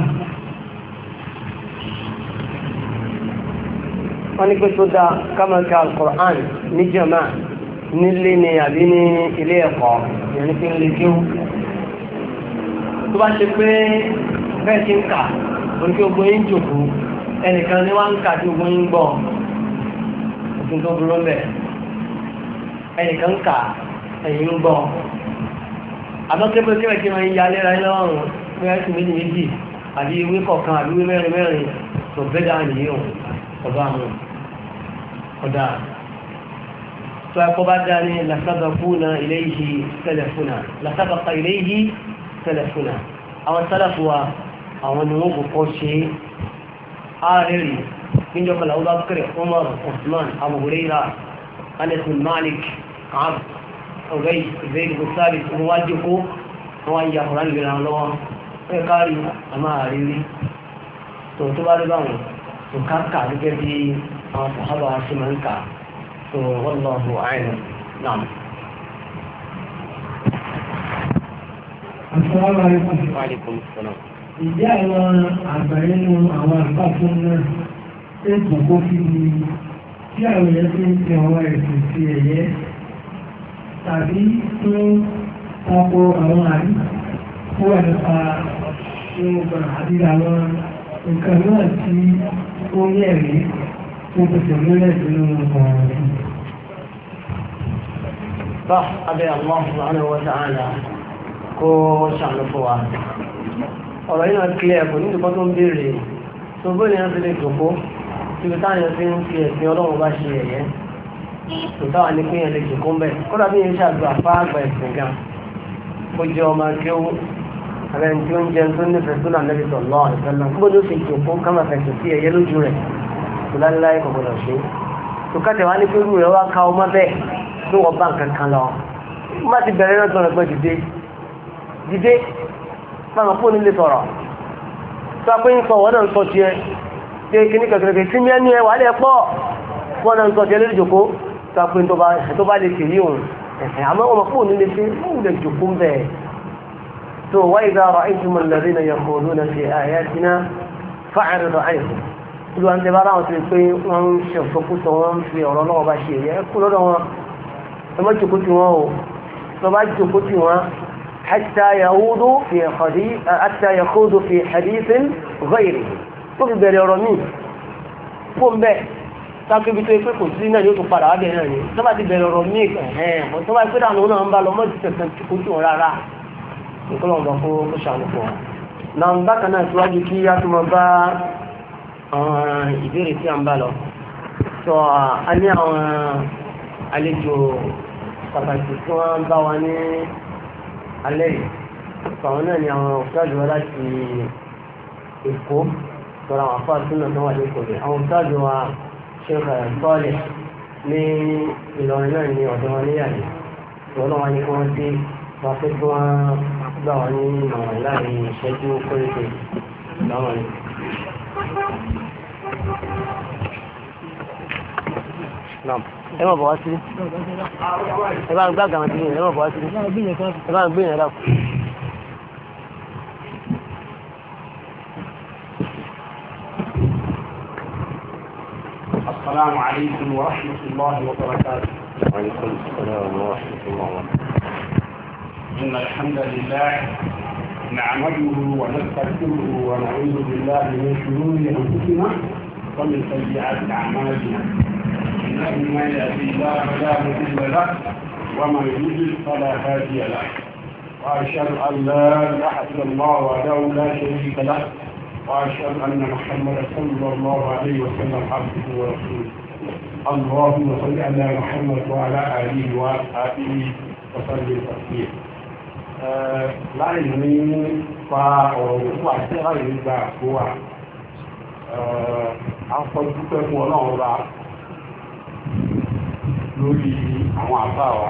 Speaker 1: wọ́n ní pé tó dá kámẹ́kà Al-Qur'an ní jama nílé ni àbí ní ilé ẹ̀kọ́ ìyẹn ní pé ń lè kíw tó bá ṣe pé bẹ́ẹ̀ ti ń kà orí kí ogun yín jòkó ẹnìkan ní wá ń kà tí ogun yín gbọ́ òfin tó burú ń bẹ̀ ẹnìkan ń kà ẹ̀yìn ń gbọ́ àbọ́kẹ́pẹ́ kí ẹ̀kí máa ń ya léra lọ́rùn pé ẹ̀sìn méjì méjì àbí ìwé kọ̀ọ̀kan àbí ìwé mẹ́rin mẹ́rin tó bẹ́ẹ̀ dáa nìyí ọba mú ọ̀dá tó ẹkọ́ bá dá ní lásàbàkúnà ilayhi sálàfúnà lásàbàkà ilayhi sálàfúnà àwọn sálàfúwà àwọn ni wọ́n kò ṣe ààrẹ̀rì níjọkọ̀lá Abu Bakr Umar Uthman Abu Hurairah Anas bin Malik Ka'b ọ̀gẹ́ Zayd bin Thabit wọ́n wá jẹ́kó wọ́n wá yà kọ̀rán lè ràn lọ́wọ́ ẹ̀ kárí àmà àrírí tó tó bá rí báwọn tó káàkà gẹ́gẹ́ bí àwọn sàhábà ṣe máa ń kà tó wallahu a'lam náà.
Speaker 2: Assalamu alaikum.
Speaker 1: Wa alaikum assalam.
Speaker 2: Ìjẹ́ àwọn àgbáyé nínú àwọn àgbà fún náà ètò kó fi ní tí àwọn èèyàn tí ń fi àwọn ẹ̀sìn sí ẹ̀yẹ tàbí tó tako àwọn àrí tó wà nípa ìwọ̀nba àti àwọn nǹkan náà tí ó yẹ̀ rí tó pèsè lólẹ̀ nínú ọ̀rọ̀ rẹ̀.
Speaker 1: Bá abẹ́ Allah subhanahu wa ta'ala kó ṣàánú fún wa. Ọ̀rọ̀ yìí náà kílẹ̀ ẹ̀kọ́ ní ìdíkọ́ tó ń béèrè tó bó ní ẹ̀sìn lè jòkó tí ó táyẹ̀ fi ń fi ẹ̀sìn Ọlọ́run bá ṣe ẹ̀yẹ́ tó táwà ní pé yẹn lè jòkó ń bẹ̀. Kódà bí yẹn ṣàdúrà fáàgbà ẹ̀sìn gan ó jẹ́ ọmọ akéwú ààrẹ tí ó ń jẹun tó nífẹ̀ẹ́ tó náà lẹ́bi tọ̀lọ́ àìsẹ́lá gbọ́dọ̀ ó sì jòkó kámà fẹ̀sùn sí ẹ̀yẹ́ lójú rẹ̀ tó láíláí kò gbọdọ̀ ṣe. Tó kàtẹ́ wá ní pé irú rẹ̀ wá ká ọmọ bẹ́ẹ̀ tó wọ́n bá nǹkan kan lọ. Má ti bẹ̀rẹ̀ náà tọrọ pé dìde dìde máa fún nílé sọ̀rọ̀ tó pé ń sọ wọ́n náà ń sọ tiẹ̀ pé kíní kẹ̀kẹ́kẹ́ sí mẹ́nu ẹ̀ wà lẹ́ pọ̀ wọ́n náà ń sọ tiẹ̀ lórí ìjòkó tó pé tó bá lè tèrí òun ẹ̀hẹ̀ àmọ́ ọmọ fún nílé sí mú lè jòkó ń bẹ̀ tó wa idha ra'aytum alladhina yaquluna fi ayatina fa'ridu anhum ìlú àti bá ráwọn ti pé wọ́n ń ṣe òfófúsọ wọ́n ń fi ọ̀rọ̀ náà bá ṣe ẹ̀yẹ kú lọ́dọ̀ wọn ẹ má jòkó tí wọ́n o tó bá jòkó tí wọ́n حتى يعودوا في حديث حتى يخوضوا في حديث غيره فوق بالرمي فوق به sákébí tó pé kò sí náà yóò tún padà wá bẹ̀rẹ̀ náà ni tó bá ti bẹ̀rẹ̀ ọ̀rọ̀ míì ẹ̀hẹ́n mọ̀ tó bá pé dànù náà ń bá lọ mọ́ ti tẹ̀sán kó tún rárá nǹkan lọ́wọ́ kó kó ṣàánú fún wa. náà bákan náà síwájú kí á tún máa bá àwọn ìbéèrè tí a ń bá lọ sọ a ní àwọn àlejò pàtàkì tí wọ́n bá wa ní alẹ́ yìí àwọn náà ni àwọn òṣìṣẹ́ wa láti Èkó sọ̀rọ̀ àwọn afá súnà tó wà lẹ́kọ̀ọ́ rẹ̀ àwọn òṣìṣẹ́ wa ṣe sọ́ọ̀lẹ̀ ní Ìlọrin náà ní ọ̀dọ̀ wọn níyàní ìwọ́n wọn ni kí wọ́n dé wọ́n fẹ́ kí wọ́n gbà wọ́n ní ìmọ̀ràn láàrin ìṣẹ́jú péréte láwọn ni. ẹ má bọ̀ wá sí ẹ bá ń gbàgbà wọn sí ẹ má bọ̀ wá sí ẹ bá ń gbìyànjú dà.
Speaker 3: السلام عليكم ورحمة الله وبركاته.
Speaker 1: وعليكم السلام ورحمة الله وبركاته.
Speaker 3: إن الحمد لله نعمده ونستغفره ونعوذ بالله من شرور أنفسنا ومن سيئات أعمالنا. إنه من يهدي الله فلا مضل له ومن يضلل فلا هادي له. وأشهد أن لا إله إلا الله وحده لا شريك له وأشهد أن محمدا صلى الله عليه وسلم عبده ورسوله. اللهم صل على محمد وعلى آله وصحبه وسلم تسليما. láì ní fa ọ̀rọ̀ òkú àti láì ní gba àpò wa afọ́júpẹ́ fún ọlọ́run ra lórí àwọn àbá wa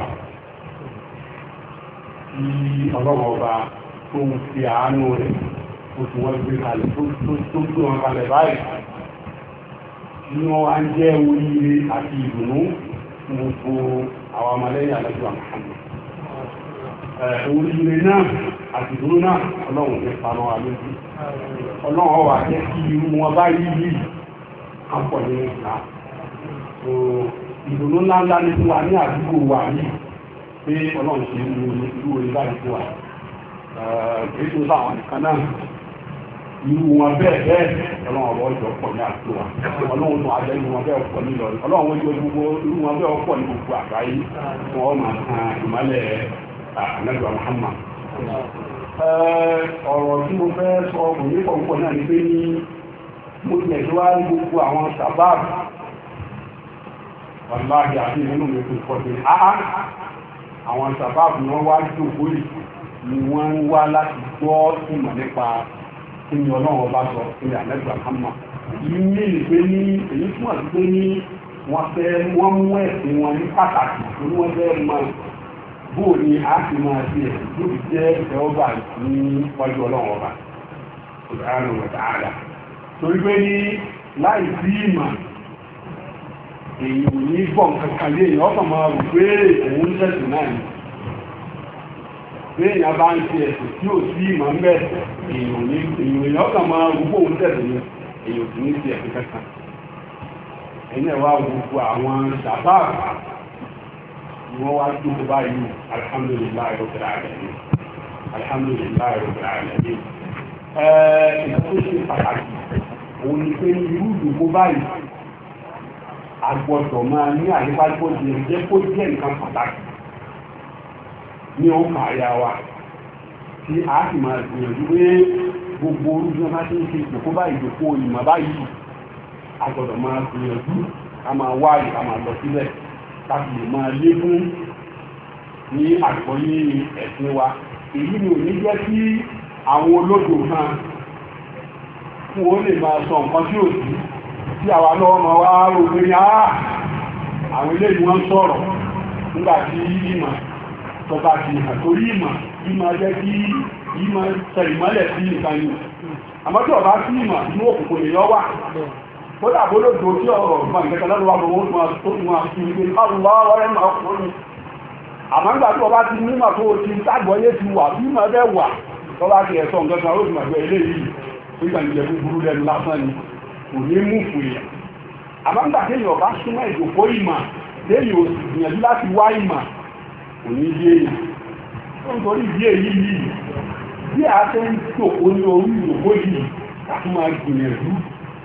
Speaker 3: tí ọlọ́run ọba tó ń fi àánú rẹ̀ oṣù wọn gbé kalẹ̀ tó gbé wọn kalẹ̀ báyìí inú wa ń jẹ́ oríire àti ìdùnnú fún gbogbo àwọn ọmọlẹ́yìn àlejò àmàhàmì oríire náà àti ìdùnnú náà ọlọ́run ní pàmò àlejò ọlọ́run ọwà jẹ́ kí irú wọn báyìí yìí kan pọ̀ nínú ìlà ìdùnnú ńláńlá ní fún wa ní àdúgbò wa yìí pé ọlọ́run ṣe irú orí báyìí fún wa ètò sáwọn nìkan náà irú wọn bẹ́ẹ̀ bẹ́ẹ̀ ọlọ́run ọ̀bọ̀ ìjọ pọ̀ ní àdúgbò wa ọlọ́run tó ajẹ́ irú wọn bẹ́ẹ̀ pọ̀ nílọ ọlọ́run wọ́n jẹ́ gbogbo irú wọn bẹ́ẹ̀ pọ̀ ní gbogbo àgbáyé wọn máa tan ìmọ́lẹ̀ ànágbà Muhammad. ọ̀rọ̀ tí mo fẹ́ sọ kò ní pọ̀pọ̀ náà ni pé ní mo ti ẹ̀ṣọ́ wá ní gbogbo àwọn sábàbù wàláhì àti inú mi kò pọ̀ sí áá àwọn sábàbù ni wọ́n wá jókòó yìí ni wọ́n ń wá láti gbọ́ ìmọ̀ nípa kíni ọlọ́run ọba sọ ilẹ̀ àmẹ́gbà kánmà yìí ní ìpé ní èyí fún àti pé ní wọ́n fẹ́ wọ́n mú ẹ̀sìn wọn ní pàtàkì tó wọ́n fẹ́ mọ bóò ni a ti máa ṣe ẹ̀sìn tó fi jẹ́ ìfẹ́ọ́gbà ní wájú ọlọ́run ọba subhanahu wa ta'ala torí pé ní láì sí ìmọ̀ èyí ò ní bọ̀ kankan lé èyàn ọkàn máa rò pé òun ń tẹ̀sìn náà ni bí èyàn bá ń ṣe ẹ̀sìn tí ò sí ìmọ̀ ń bẹ̀ èyàn ní èyàn ọkàn máa rò pé òun tẹ̀sìn ni èyàn sì ní sí ẹ̀sìn kankan ẹ̀yìn ẹ̀wà gbogbo àwọn sàbáàbà ni wọ́n wá jókòó báyìí alhamdulillahi rabbil alamin alhamdulillahi rabbil alamin ẹ̀ẹ́ tó ṣe pàtàkì òun ni pé irú ìdòkó báyìí agbọ́dọ̀ máa ní àyíkájọ́ jẹ́ kó jẹ́ nǹkan pàtàkì ní ọkà àyà wa tí a sì máa gbìyànjú pé gbogbo orúgbọ́n máa tí ń fi ìdòkó báyìí ìdòkó ìmọ̀ báyìí agbọ́dọ̀ máa gbìyànjú a máa wáyé a máa lọ sílẹ̀ láti lè máa lékún ní àgbọ́yé ẹ̀sìn wa èyí ni ò ní jẹ́ kí àwọn olódò kan fún ó lè máa sọ nǹkan tí ò sí tí àwa lọ́wọ́ ma wá rò pé ní àà àwọn ilé ìwọ̀n sọ̀rọ̀ nígbàtí ìmọ̀ tọba ti hàn torí ìmọ̀ ìmọ̀ jẹ́ kí ìmọ̀ tẹ ìmọ́lẹ̀ sí ìkànnì àmọ́ tí ọba sí ìmọ̀ inú òkùnkùn lè yọ wà ó dàbó lòdò tí ọ̀rọ̀ ìmọ̀ ìkẹta lọ́wọ́ lọ́wọ́ tó tún wá sí ilé káàlùwárẹ́ máa kúrò àmọ́ nígbà tí ọba ti nímọ̀ tó ti tágbọ́yé ti wà bí ìmọ̀ bẹ́ wà tọ́ba ti ẹ̀sọ́ nǹkan ó ti mọ̀ pé eléyìí ó gbà nílẹ̀ búburú lẹ́nu lásán ni kò ní mú fún yẹn àbáńgbà téèyàn bá súnmọ́ ìjòkó ìmọ̀ téèyàn ò sì gbìyànjú láti wá ìmọ̀ kò ní yé èyàn tó ń torí bí èyí yìí bí a tẹ́ ń tòkó ní orí ìjòkó yìí láti máa gbìyànjú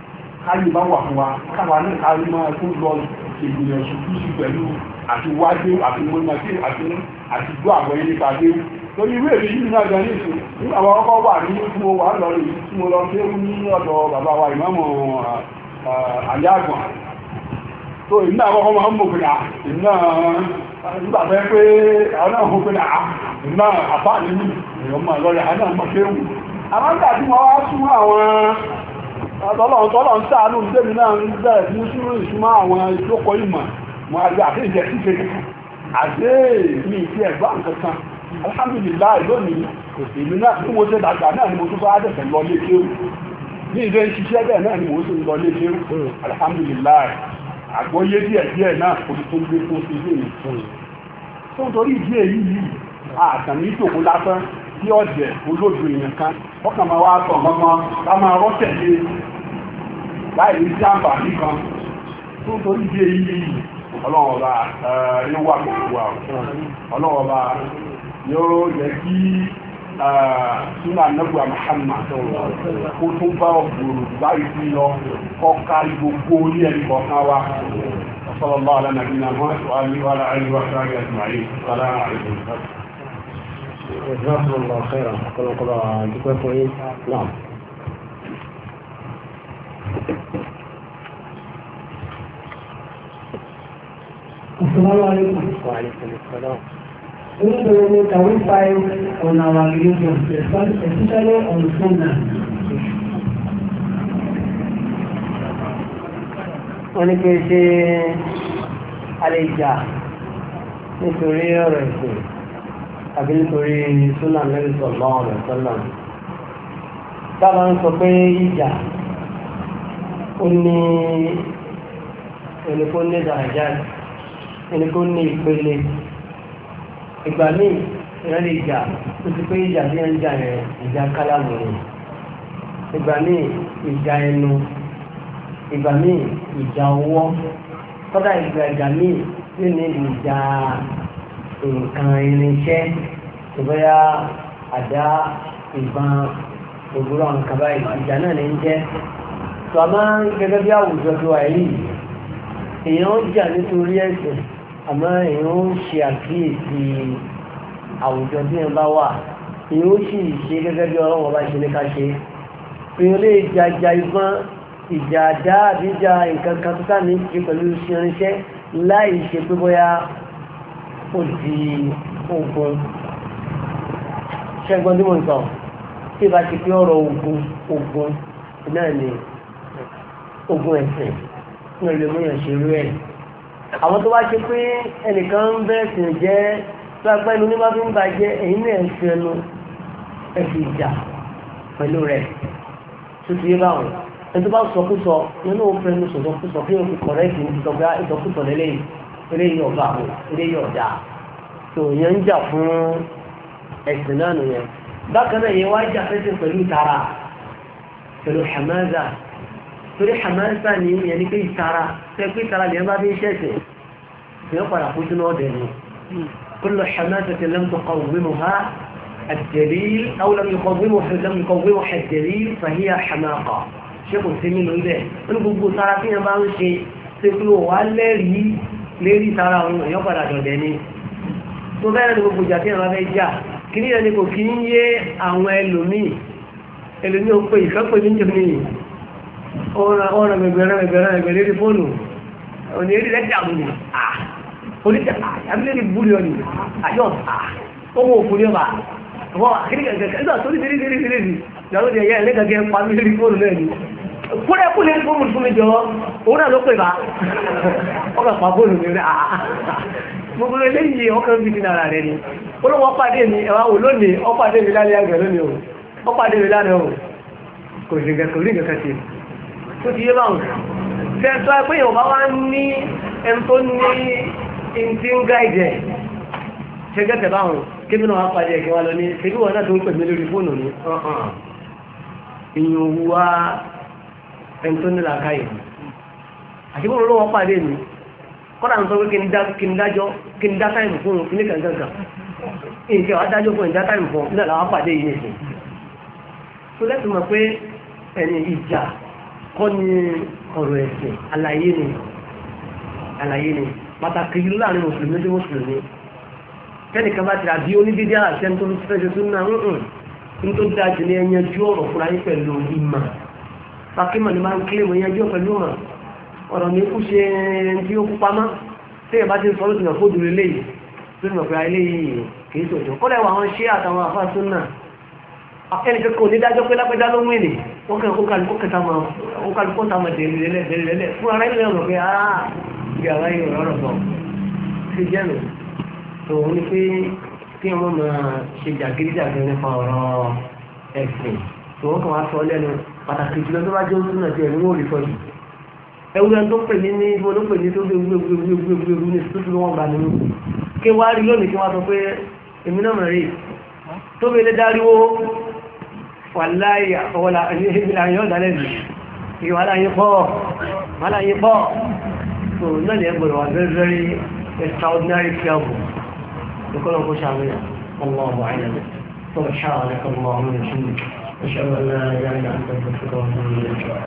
Speaker 3: káyé bá wà fún wa káwa náà kárí máa tó lọ ìgbìyànjú kúsù pẹ̀lú àti wájú àti mọ́nàkí àti àti gbọ́ àgbọ̀yé nípa dé lórí ìwé èdè yìí náà gan ní ìsìn nígbà wọn kọ́kọ́ wà ní tí mo wà lọ rí tí mo lọ sí ní ọ̀dọ̀ bàbá wa ìmáàmù àyáàgbọ̀n tó ìná àkọ́kọ́ máa ń mọ̀ pé ìná nígbà fẹ́ pé àwọn náà mọ̀ pé ìná àfá nínú èèyàn máa lọ́rẹ̀ àwọn náà mọ̀ pé wù àwọn ìgbà tí wọ́n wá súnmọ́ àwọn ọlọ́run tọ́lọ̀ ń sáànù ìdẹ́mi náà ń bẹ̀rẹ̀ sí súnmọ́ ìsúnmọ́ àwọn ìjókòó ìmọ̀ mọ́ àjọ àti ìjẹ́ síse àdé mi ìfi ẹ̀gbọ́n nǹkan alhamdulillah lónìí èmi náà tí mo ṣe dàgbà náà ni mo tún bá dẹ̀fẹ̀ lọ lé kéwù ní ilé ń ṣiṣẹ́ bẹ́ẹ̀ náà ni mo ṣe lọ lé kéwù alhamdulillah àgbọ́yé díẹ̀ díẹ̀ náà kò tó gbé fún sí ilé mi tó ń torí ìdí èyí yìí àtàní ìjòkó lásán tí ọ̀jẹ̀ olóògbé èèyàn kan ọkàn máa wá sọ gbọ́ngàn ká máa rọ́tẹ̀lé láì ní sí àǹfààní kan tó ń torí ìdí èyí yìí ọlọ́run ọba yóò wà pẹ̀lú wa ọlọ́run ọba yóò jẹ́ kí súnà nẹ́gbà Muhammad kó tó bá ọgbòrò báyìí sí lọ kọ́ká gbogbo orí ẹni kọ̀ọ̀kan wa sallallahu ala nabiyina Muhammad wa alihi wa alihi wa sahbihi ajma'in assalamu alaikum
Speaker 1: Jazakumullahu khairan kọ́lọ́kọ́lọ́ dúpẹ́ fún yín náà.
Speaker 2: Assalamu alaikum.
Speaker 1: Wa alaikum assalam.
Speaker 2: Only can we find on our religion, especially on Sunnah?
Speaker 1: Wọ́n ní pé ṣe àlejò nítorí ọ̀rọ̀ ìsìn àbí nítorí Sunnah Nabi sallallahu alaihi wasallam. Tábà ń sọ pé ìjà ó ní ẹni kó ní dàrájà ẹni kó ní ìpele. Ìgbà míì ìrẹ́ lè jà tó ti pé ìjà tí ń jà rẹ̀ ìjà kálámù rẹ̀. Ìgbà míì ìjà ẹnu. Ìgbà míì ìjà ọwọ́. Kọ́dà ìgbà ìjà míì yóò ní ìjà nǹkan irinṣẹ́. Ìbáyá àdá ìbọn òwúrọ̀ àwọn kan báyìí ìjà náà ní ń jẹ́. Tó a máa ń gẹ́gẹ́ bí àwùjọ tó wà yìí. Èèyàn ń jà nítorí ẹ̀sìn. Àmọ́ èèyàn ó ṣe àkíyèsí àwùjọ tí wọ́n bá wà èèyàn ó sì ṣe gẹ́gẹ́ bí ọlọ́wọ́ bá ṣe ní ká ṣe èèyàn lè jaja ìbọn ìjà àdá àbíjà nǹkan kan tó sáà ní ṣe pẹ̀lú irinṣẹ́ láì ṣe pé bóyá ó di ogun ṣẹ́gbọ́n tí mo ń sọ tí ìbá ti pé ọ̀rọ̀ ogun ogun náà ni ogun ẹ̀sìn ní olè mú yàn ṣe rú ẹ̀ àwọn tó bá ṣe pé ẹnìkan ń bẹ́ẹ̀ sìn jẹ́ tó apẹ́ inú ní bá fi ń ba jẹ́ ẹ̀yìn náà ń fi ẹnu ẹ̀fì ìjà pẹ̀lú rẹ̀ tó ti yé báwọn ẹni tó bá sọkúsọ nínú òfin ẹnu sọ̀tọ̀kúsọ kí wọ́n fi kọ̀rẹ́ẹ̀tì ní ìtọ́gbá ìtọ́kúsọ lélẹ́yìn eléyìí ọ̀gá àwọn eléyìí ọ̀dà tó yẹn ń jà fún ẹ̀sìn náà nìyẹn bákan náà yẹn wá jà fẹ́sẹ̀ pẹ̀lú ìtara pẹ̀lú hamaza torí hamaza ni yẹn ní pé ìtara tẹ́ pé ìtara lè má fi ń ṣẹ̀ṣẹ̀ ìyẹn padà kó sínú ọ̀dẹ̀ ni kullu hamazatin lam tuqawwimha ad-dalil aw lam yuqawwimha lam yuqawwimha ad-dalil fa hiya hamaqa ṣé kò sí nínú ibẹ̀ nínú gbogbo tara tí yẹn bá ń ṣe ṣe pé ó wà lẹ́rìí lérí tara òun èèyàn padà dọ̀dẹ̀ ni tó bẹ́ẹ̀ ni gbogbo ìjà tí yẹn bá fẹ́ jà kí ní ẹni kò kí ń yé àwọn ẹlòmíì ẹlòmíì ó pè ìfẹ́ pè ní jòmí ọ̀rọ̀ mẹ̀gbẹ̀rẹ̀ mẹ̀gbẹ̀rẹ̀ mẹ̀gbẹ̀rẹ̀ lérí fóònù òní èrí rẹ̀ dàmù ní à oníjà àbílẹ̀ búrí ọ ní àjọ ọmọ òfin ọba àwọn akẹ́kẹ̀kẹ́ nígbà tó ní lérí lérí lérí ìyàwó ti ẹ̀yẹ ẹ̀lẹ́gàgẹ́ pàmí lérí fóònù náà ni kúrẹ́ kú lérí fóònù fún mi jọ òun náà ló pè bá ọkà pa fóònù mi rẹ̀ gbogbo eléyìí ọkàn fi ti nára rẹ̀ ni olówó pàdé mi ẹ̀wà wò lónìí ọpàdé mi lálẹ́ àgbẹ̀ lónìí o ọpàdé mi lánàá o kò sí nǹkan sí tó ti yé báwọn tẹ́ẹ̀tọ́ pé yóò bá wá ní ẹni tó ní ìntí ń gáìdẹ̀ ṣẹgẹ́tẹ̀ báwọn kébí náà wá pàdé ẹ̀kẹ́ wá lọ ní ṣebí wọn náà tó ń pè mí lórí fóònù ní ìyìn òwú wá ẹni tó ní làákàyè àti bọ́n lọ́wọ́ pàdé mi kọ́nà ń sọ pé kí n dájọ́ kí n dá táìmù fún un ní kankankan ìǹkẹ́ wá dájọ́ fún ìdá táìmù fún náà làwọn pàdé yìí nìsín tó lẹ́sùn mọ̀ pé ẹni ìjà kọ́ ni ọ̀rọ̀ ẹ̀sìn àlàyé ni àlàyé ni pàtàkì yìí láàrin mùsùlùmí sí mùsùlùmí kẹ́nìkan bá ti àbí onídídí àṣẹ tó fẹ́ ṣe tún náà ń hùn ní tó dáa jù ní ẹyanjú ọ̀rọ̀ fúnra yín pẹ̀lú ìmọ̀ pàkímọ̀ ni máa ń kílè mọ̀ ẹyanjú pẹ̀lú ìmọ̀ ọ̀rọ̀ ní kú ṣe tí ó kú pamọ́ tí ìbá ti ń sọ ló ti mọ̀ kó dúró eléyìí tó ti mọ̀ pé eléyìí kì í sòjò kọ́lẹ̀ wà wọn ṣé àtàwọn àfáà tún náà ẹnìkan kò ní dájọ́ pé lápẹ́já ló wíìnì wọ́n kẹ́ kó kẹta mọ̀ dèrèlẹ́lẹ̀ fún ara ilẹ̀ ọ̀rọ̀ pé àà ìgbà ara yìí ọ̀rọ̀ sọ sí jẹ́nu tòun ni pé kí wọ́n máa ṣe jàgídíjàgan nípa ọ̀rọ̀ ẹ̀sìn tòun kàn wá sọ lẹ́nu pàtàkì jùlọ tó bá jẹ́ oṣù náà ti ẹ̀rí wọ́n rí sọ yìí ẹwúrẹ́ tó pè ní ní ibo ló pè ní tó gbé gbégbégbégbé ní tó wọ́n gbà nínú kí wá rí lónìí kí wọ́n sọ pé èmi náà mọ̀ rí tó bèèrè dáríwó wàláyé àfọwọ́lá ìlànà yóò dálẹ̀ rí ìwàlá yìí pọ̀ wàlá yìí pọ̀ so náà lè gbọ́dọ̀ wà very very extraordinary careful lọ́kọ́lọ́ kó ṣàmìyà Allahu a'lam subhanaka Allahumma wa bihamdika ashhadu an la ilaha illa anta astaghfiruka wa atubu ilayk